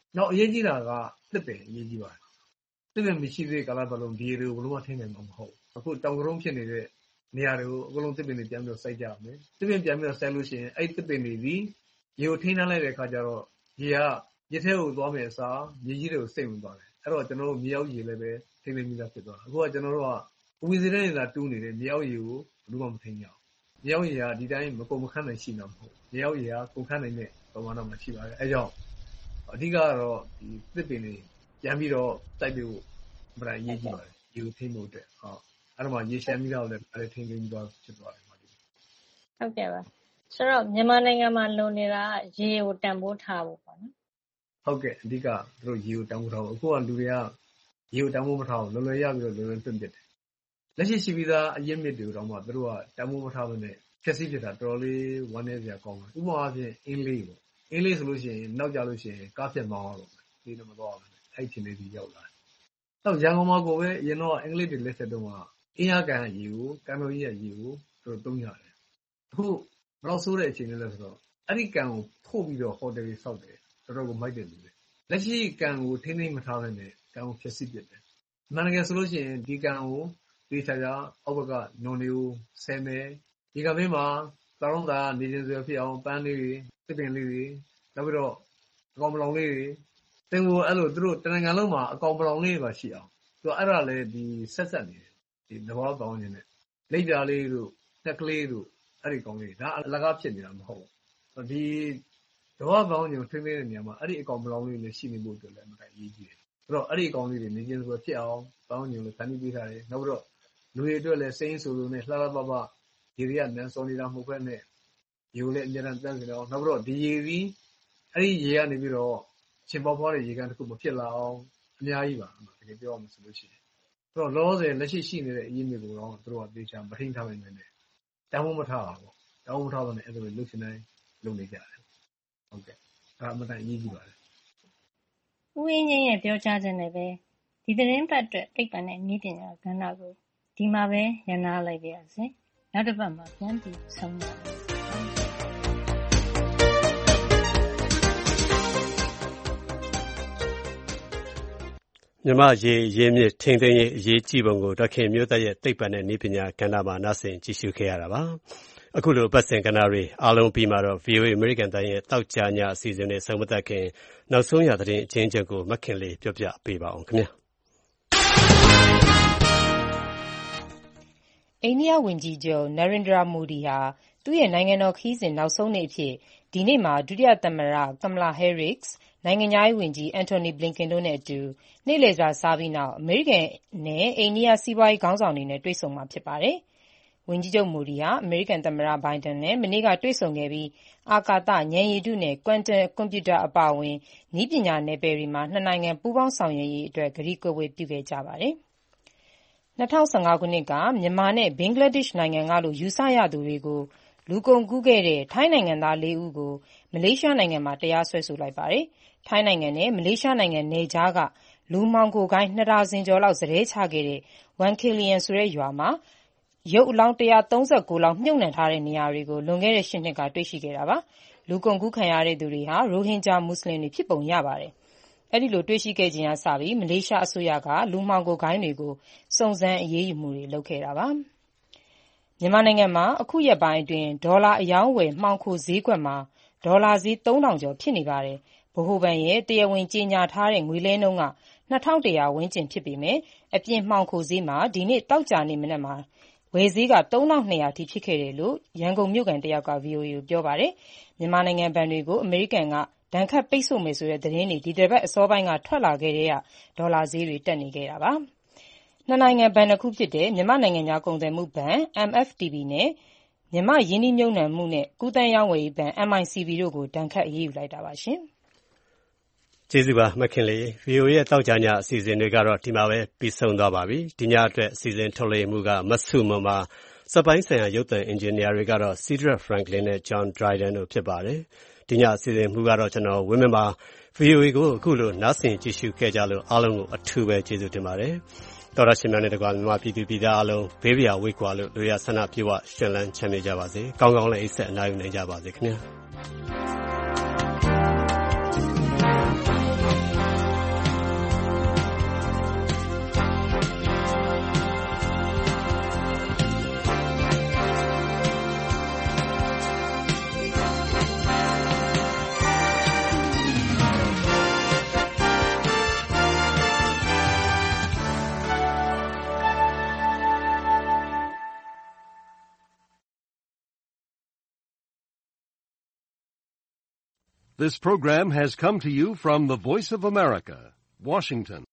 [SPEAKER 4] နောက်အရေးကြီးတာကသစ်ပင်အရေးကြီးပါတယ်သစ်ပင်မရှိသေးကာလပတ်လုံးဒီရေတွေကိုဘလို့မှထိန်းနိုင်မှာမဟုတ်အခုတောင်ကရုံးဖြစ်နေတဲ့နေရာတွေကိုအကုန်လုံးသစ်ပင်တွေပြန်ပြီးတော့စိုက်ကြရမယ်သစ်ပင်ပြန်ပြီးတော့စိုက်လို့ရှိရင်အဲ့သစ်ပင်တွေဒီရေကိုထိန်းထားလိုက်တဲ့အခါကျတော့ရေကရေထဲကိုသွားမယ်အစားမြေကြီးတွေကိုစိတ်ဝင်သွားတယ်အဲ့တော့ကျွန်တော်တို့မြေအောက်ရေလည်းပဲထိန်းသိမ်းပြီးသားဖြစ်သွားအခုကကျွန်တော်တို့ကဝီစီတဲ့နေတာတူးနေတယ်မြေအောက်ရေကိုဘလို့မှမထိန်းကြအောင်မြေအောက်ရေကဒီတိုင်းမကုန်မခန့်နိုင်ရှိမှာမဟုတ်မြေအောက်ရေကကုန်ခန့်နိုင်တဲ့ပမာဏမှာရှိပါတယ်အဲကြောင့်အဓိကတော့ဒီသစ်ပင်တွေပြန်ပြီးတော့တိုက်ပြီးဖို့ဗလာရေးကြည့်ပါတယ်ရေကိုထိန်းဖို့အတွက်ဟုတ်အဲ့တော့မှရေရှမ်းပြီးတော့လည်းအဲ့ထိန်းသိမ်းပြီးတော့ဖြစ်သွားတယ်
[SPEAKER 3] ဟုတ်ကဲ့ပါဆိုတော့မြန်မာနိုင်ငံမှာလုံနေတာရေကိုတန်ဖိုးထားဖို့ပေါ့နော်
[SPEAKER 4] ဟုတ်ကဲ့အဓိကသူတို့ရေကိုတန်ဖိုးထားဖို့အခုကလူတွေကရေကိုတန်ဖိုးမထားဘူးလွယ်လွယ်ရပြီးတော့လွယ်လွယ်တွန့်ပစ်တယ်လက်ရှိပြီးသားအရင်းမြစ်တွေကိုတော့မှသူတို့ကတန်ဖိုးမထားဘဲနဲ့ဖြည့်ဆည်းဖြစ်တာတော်တော်လေးဝမ်းနည်းစရာကောင်းတယ်ဥပမာအားဖြင့်အင်းလေးပေါ့အင်းလေးဆိုလို့ရှိရင်နောက်ကြလို့ရှိရင်ကားဖြတ်မောင်းရတော့ဒီလိုမတော့ဘူးအဲ့ဒီနေပြီးရောက်လာတယ်တော့ရန်ကုန်မှာကိုပဲအရင်တော့အင်္ဂလိပ်တွေလက်ဆက်တော့ကအင်းရကန်ရေကိုကံတော်ကြီးရဲ့ရေကိုသူတို့သုံးရတယ်အခုဘယ်တော့ဆိုးတဲ့အချိန်လဲဆိုတော့အဲ့ဒီကံကိုဖို့ပြီးတော့ဟိုတယ်တွေဆောက်တယ်တော်တော်ကိုမိုက်တယ်လူတွေလက်ရှိကံကိုထိမ့်သိမ့်မထားနိုင်တဲ့ကံကိုဖျက်ဆီးပစ်တယ်မှန်တကယ်ဆိုလို့ရှိရင်ဒီကံကိုဒီချာချာအောက်ကနုံတွေကိုဆဲမယ်ဒီကဘေးမှာသာရုံးသာနေခြင်းစွဲဖြစ်အောင်ပန်းလေးတွေသစ်ပင်လေးတွေနောက်ပြီးတော့အကောင်ပလောင်လေးတွေတင်ကိုအဲ့လိုသူတို့တနင်္ဂနွေလုံးမှာအကောင်ပလောင်လေးတွေပါရှိအောင်သူအဲ့ဒါလည်းဒီဆက်နေတယ်ဒီသဘောပေါင်းနေတယ်လက်ပြားလေးတို့နှက်ကလေးတို့အဲ့ဒီကောင်လေးဒါအလကားဖြစ်နေတာမဟုတ်ဘူးဒီသဘောပေါင်းညိုထိမ့်နေတဲ့နေရာမှာအဲ့ဒီအကောင်ပလောင်လေးလည်းရှိနေဖို့အတွက်လည်းမတိုင်းရေးကြည့်တယ်အဲ့တော့အဲ့ဒီအကောင်လေးတွေနေခြင်းစွဲဖြစ်အောင်ပေါင်းညိုလည်းခဏပြီးထားတယ်နောက်ပြီးတော့လူတွေအတွက်လည်းစိမ့်ဆိုလို့နဲ့လှလှပပရေတွေကနန်းစောနေတာမဟုတ်ဘဲနဲ့ရေကိုလည်းအများအားတန်းစီတော့နောက်ပြီးတော့ဒီရေပြီးအဲ့ဒီရေကနေပြီးတော့ချင်းပေါဖွားတဲ့ရေကန်တစ်ခုမဖြစ်လာအောင်အများကြီးပါတကယ်ပြောရမယ်ဆိုလို့ရှိရင်အဲ့တော့လောဆယ်လက်ရှိနေတဲ့အရင်းမြစ်ကိုတော့သူတို့ကသေချာမထိန်းထားနိုင်နဲ့တောင်းမထားပါဘူးတောင်းမထားတော့လည်းအဲ့လိုလှုပ်ရှင်တိုင်းလုပ်နေကြတယ်ဟုတ်ကဲ့ဒါအမှန်တန်အရေးကြီးပါတယ်
[SPEAKER 3] ဦးအင်းကြီးရဲ့ပြောကြားခြင်းနဲ့ပဲဒီသတင်းပတ်အတွက်သိပ္ပံနဲ့နည်းပညာကဏ္ဍကိုဒီမှာပဲရန်နာလိုက်ပါရစေနောက်တစ်ပတ်မှာပြန်ပြီးဆုံပါ
[SPEAKER 2] မြန်မာရေရင်းမြစ်ထိန်းသိမ်းရေးအရေးကြီးပုံကိုဒေါက်ခင်မျိုးသက်ရဲ့သိပ္ပံနဲ့နည်းပညာကဏ္ဍမှာနားဆင်ကြည့်ရှုခဲ့ရတာပါအခုလိုပတ်စဉ်ကဏ္ဍတွေအားလုံးပြီးမှတော့ VOA American တိုင်းရဲ့တောက်ကြညအစီအစဉ်နဲ့ဆုံးမသက်ခင်နောက်ဆုံးရသတင်းအချင်းချင်းကိုမခင်လေးပြောပြပေးပါအောင်ခင်ဗျာ
[SPEAKER 7] အိန္ဒိယဝန်ကြီးချုပ် Narendra Modi ဟာသူ့ရဲ့နိုင်ငံတော်ခရီးစဉ်နောက်ဆုံးနေ့အဖြစ်ဒီနေ့မှာဒုတိယသမ္မတ Kamala Harris နိုင်ငံခြားရေးဝန်ကြီး Antony Blinken တို့နဲ့အတူနေ့လည်စာစားပြီးနောက်အမေရိကန်နဲ့အိန္ဒိယစီးပွားရေးခေါင်းဆောင်တွေနဲ့တွေ့ဆုံမှာဖြစ်ပါတယ်။ဝန်ကြီးချုပ်မိုဒီဟာအမေရိကန်သမ္မတဘိုင်ဒန်နဲ့မနေ့ကတွေ့ဆုံခဲ့ပြီးအာကာသ၊ဉာဏ်ရည်တုနဲ့ Quantum ကွန်ပျူတာအပါအဝင်နည်းပညာနယ်ပယ်တွေမှာနှစ်နိုင်ငံပူးပေါင်းဆောင်ရွက်ရေးအတွက်ကတိကဝတ်ပြုခဲ့ကြပါတယ်။၂၀၁၅ ခုနှစ်ကမြန်မာနဲ့ဘင်္ဂလားဒေ့ရှ်နိုင်ငံကလို့ယူဆရသူတွေကိုလူကုန်ကူးခဲ့တဲ့ထိုင်းနိုင်ငံသား ၄ ဦးကိုမလေးရှားနိုင်ငံမှာတရားစွဲဆိုလိုက်ပါတယ်။ထိုင်းနိုင်ငံနဲ့မလေးရှားနိုင်ငံနယ်ခြားကလူမှောင်ခိုဂိုဏ်း၂ ဒါဇင်ကျော်လောက်စတည်းချခဲ့တဲ့ One Killian ဆိုတဲ့ရွာမှာရုပ်အလောင်း 139 လောင်းမြှုပ်နှံထားတဲ့နေရာတွေကိုလွန်ခဲ့တဲ့ 8 နှစ်ကတွေ့ရှိခဲ့တာပါ။လူကုန်ကူးခံရတဲ့သူတွေဟာရိုဟင်ဂျာမွတ်ဆလင်တွေဖြစ်ပုံရပါတယ်။အဲဒီလိုတွေ့ရှိခဲ့ချိန်ကစပြီးမလေးရှားအစိုးရကလူမှောင်ခိုဂိုဏ်းတွေကိုစုံစမ်းအရေးယူမှုတွေလုပ်ခဲ့တာပါ။မြန်မာနိုင်ငံမှာအခုရက်ပိုင်းအတွင်းဒေါ်လာအရောင်းအဝယ်မှောင်ခိုဈေးကွက်မှာဒေါ်လာဈေး 3,000 ကျော်ဖြစ်နေပါတယ်။ဗဟိုဘဏ်ရဲ့တရားဝင်ကြေညာထားတဲ့ငွေလဲနှုန်းက 2,100 ဝန်းကျင်ဖြစ်ပေမဲ့အပြင်မှောင်ခိုဈေးမှာဒီနေ့သောကြာနေ့မနက်မှာဝယ်ဈေးက 3,200 အထိဖြစ်ခဲ့တယ်လို့ရန်ကုန်မြို့ခံတယောက်က VOA ကိုပြောပါတယ်။မြန်မာနိုင်ငံဘဏ်တွေကိုအမေရိကန်ကဒဏ်ခတ်ပိတ်ဆို့မယ်ဆိုတဲ့သတင်းတွေဒီတပတ်အစောပိုင်းကထွက်လာခဲ့တဲ့ဒေါ်လာဈေးတွေတက်နေခဲ့တာပါ။နှစ်နိုင်ငံဘဏ်နှစ်ခုဖြစ်တဲ့မြန်မာ့နိုင်ငံခြားကုန်သွယ်မှုဘဏ် MFTB နဲ့မြန်မာ့ရင်းနှီးမြှုပ်နှံမှုနဲ့ကူးသန်းရောင်းဝယ်ရေးဘဏ် MICB တို့ကိုဒဏ်ခတ်အရေးယူလိုက်တာပါ။
[SPEAKER 2] ကျေးဇူးပါမခင်လေး VOA ရဲ့တောက်ကြညအစီအစဉ်တွေကတော့ဒီမှာပဲပြီးဆုံးသွားပါပြီ။ဒီညအတွက်အစီအစဉ်ထုတ်လွှင့်မှုကမဆုမွန်ပါစက်ပိုင်းဆိုင်ရာရုပ်သံအင်ဂျင်နီယာတွေကတော့ Cedric Franklin နဲ့ John Dryden တို့ဖြစ်ပါတယ်။ဒီညအစီအစဉ်မှုကတော့ကျွန်တော်ဝင်းမင်းပါ VOA ကိုအခုလိုနားဆင်ကြည့်ရှုခဲ့ကြလို့အားလုံးကိုအထူးပဲကျေးဇူးတင်ပါတယ်။တော်ရရှင်များနဲ့တကွာမြန်မာပြည်သူပြည်သားအားလုံးဘေးပြာဝိတ်ကွာလို့လူရဆန္ဒပြေဝရှင်လန်းချမ်းမြေ့ကြပါစေ။ကောင်းကောင်းလည်းအိပ်ဆက်အနားယူနိုင်ကြပါစေခင်ဗျာ။
[SPEAKER 9] This program has come to you from the Voice of America, Washington.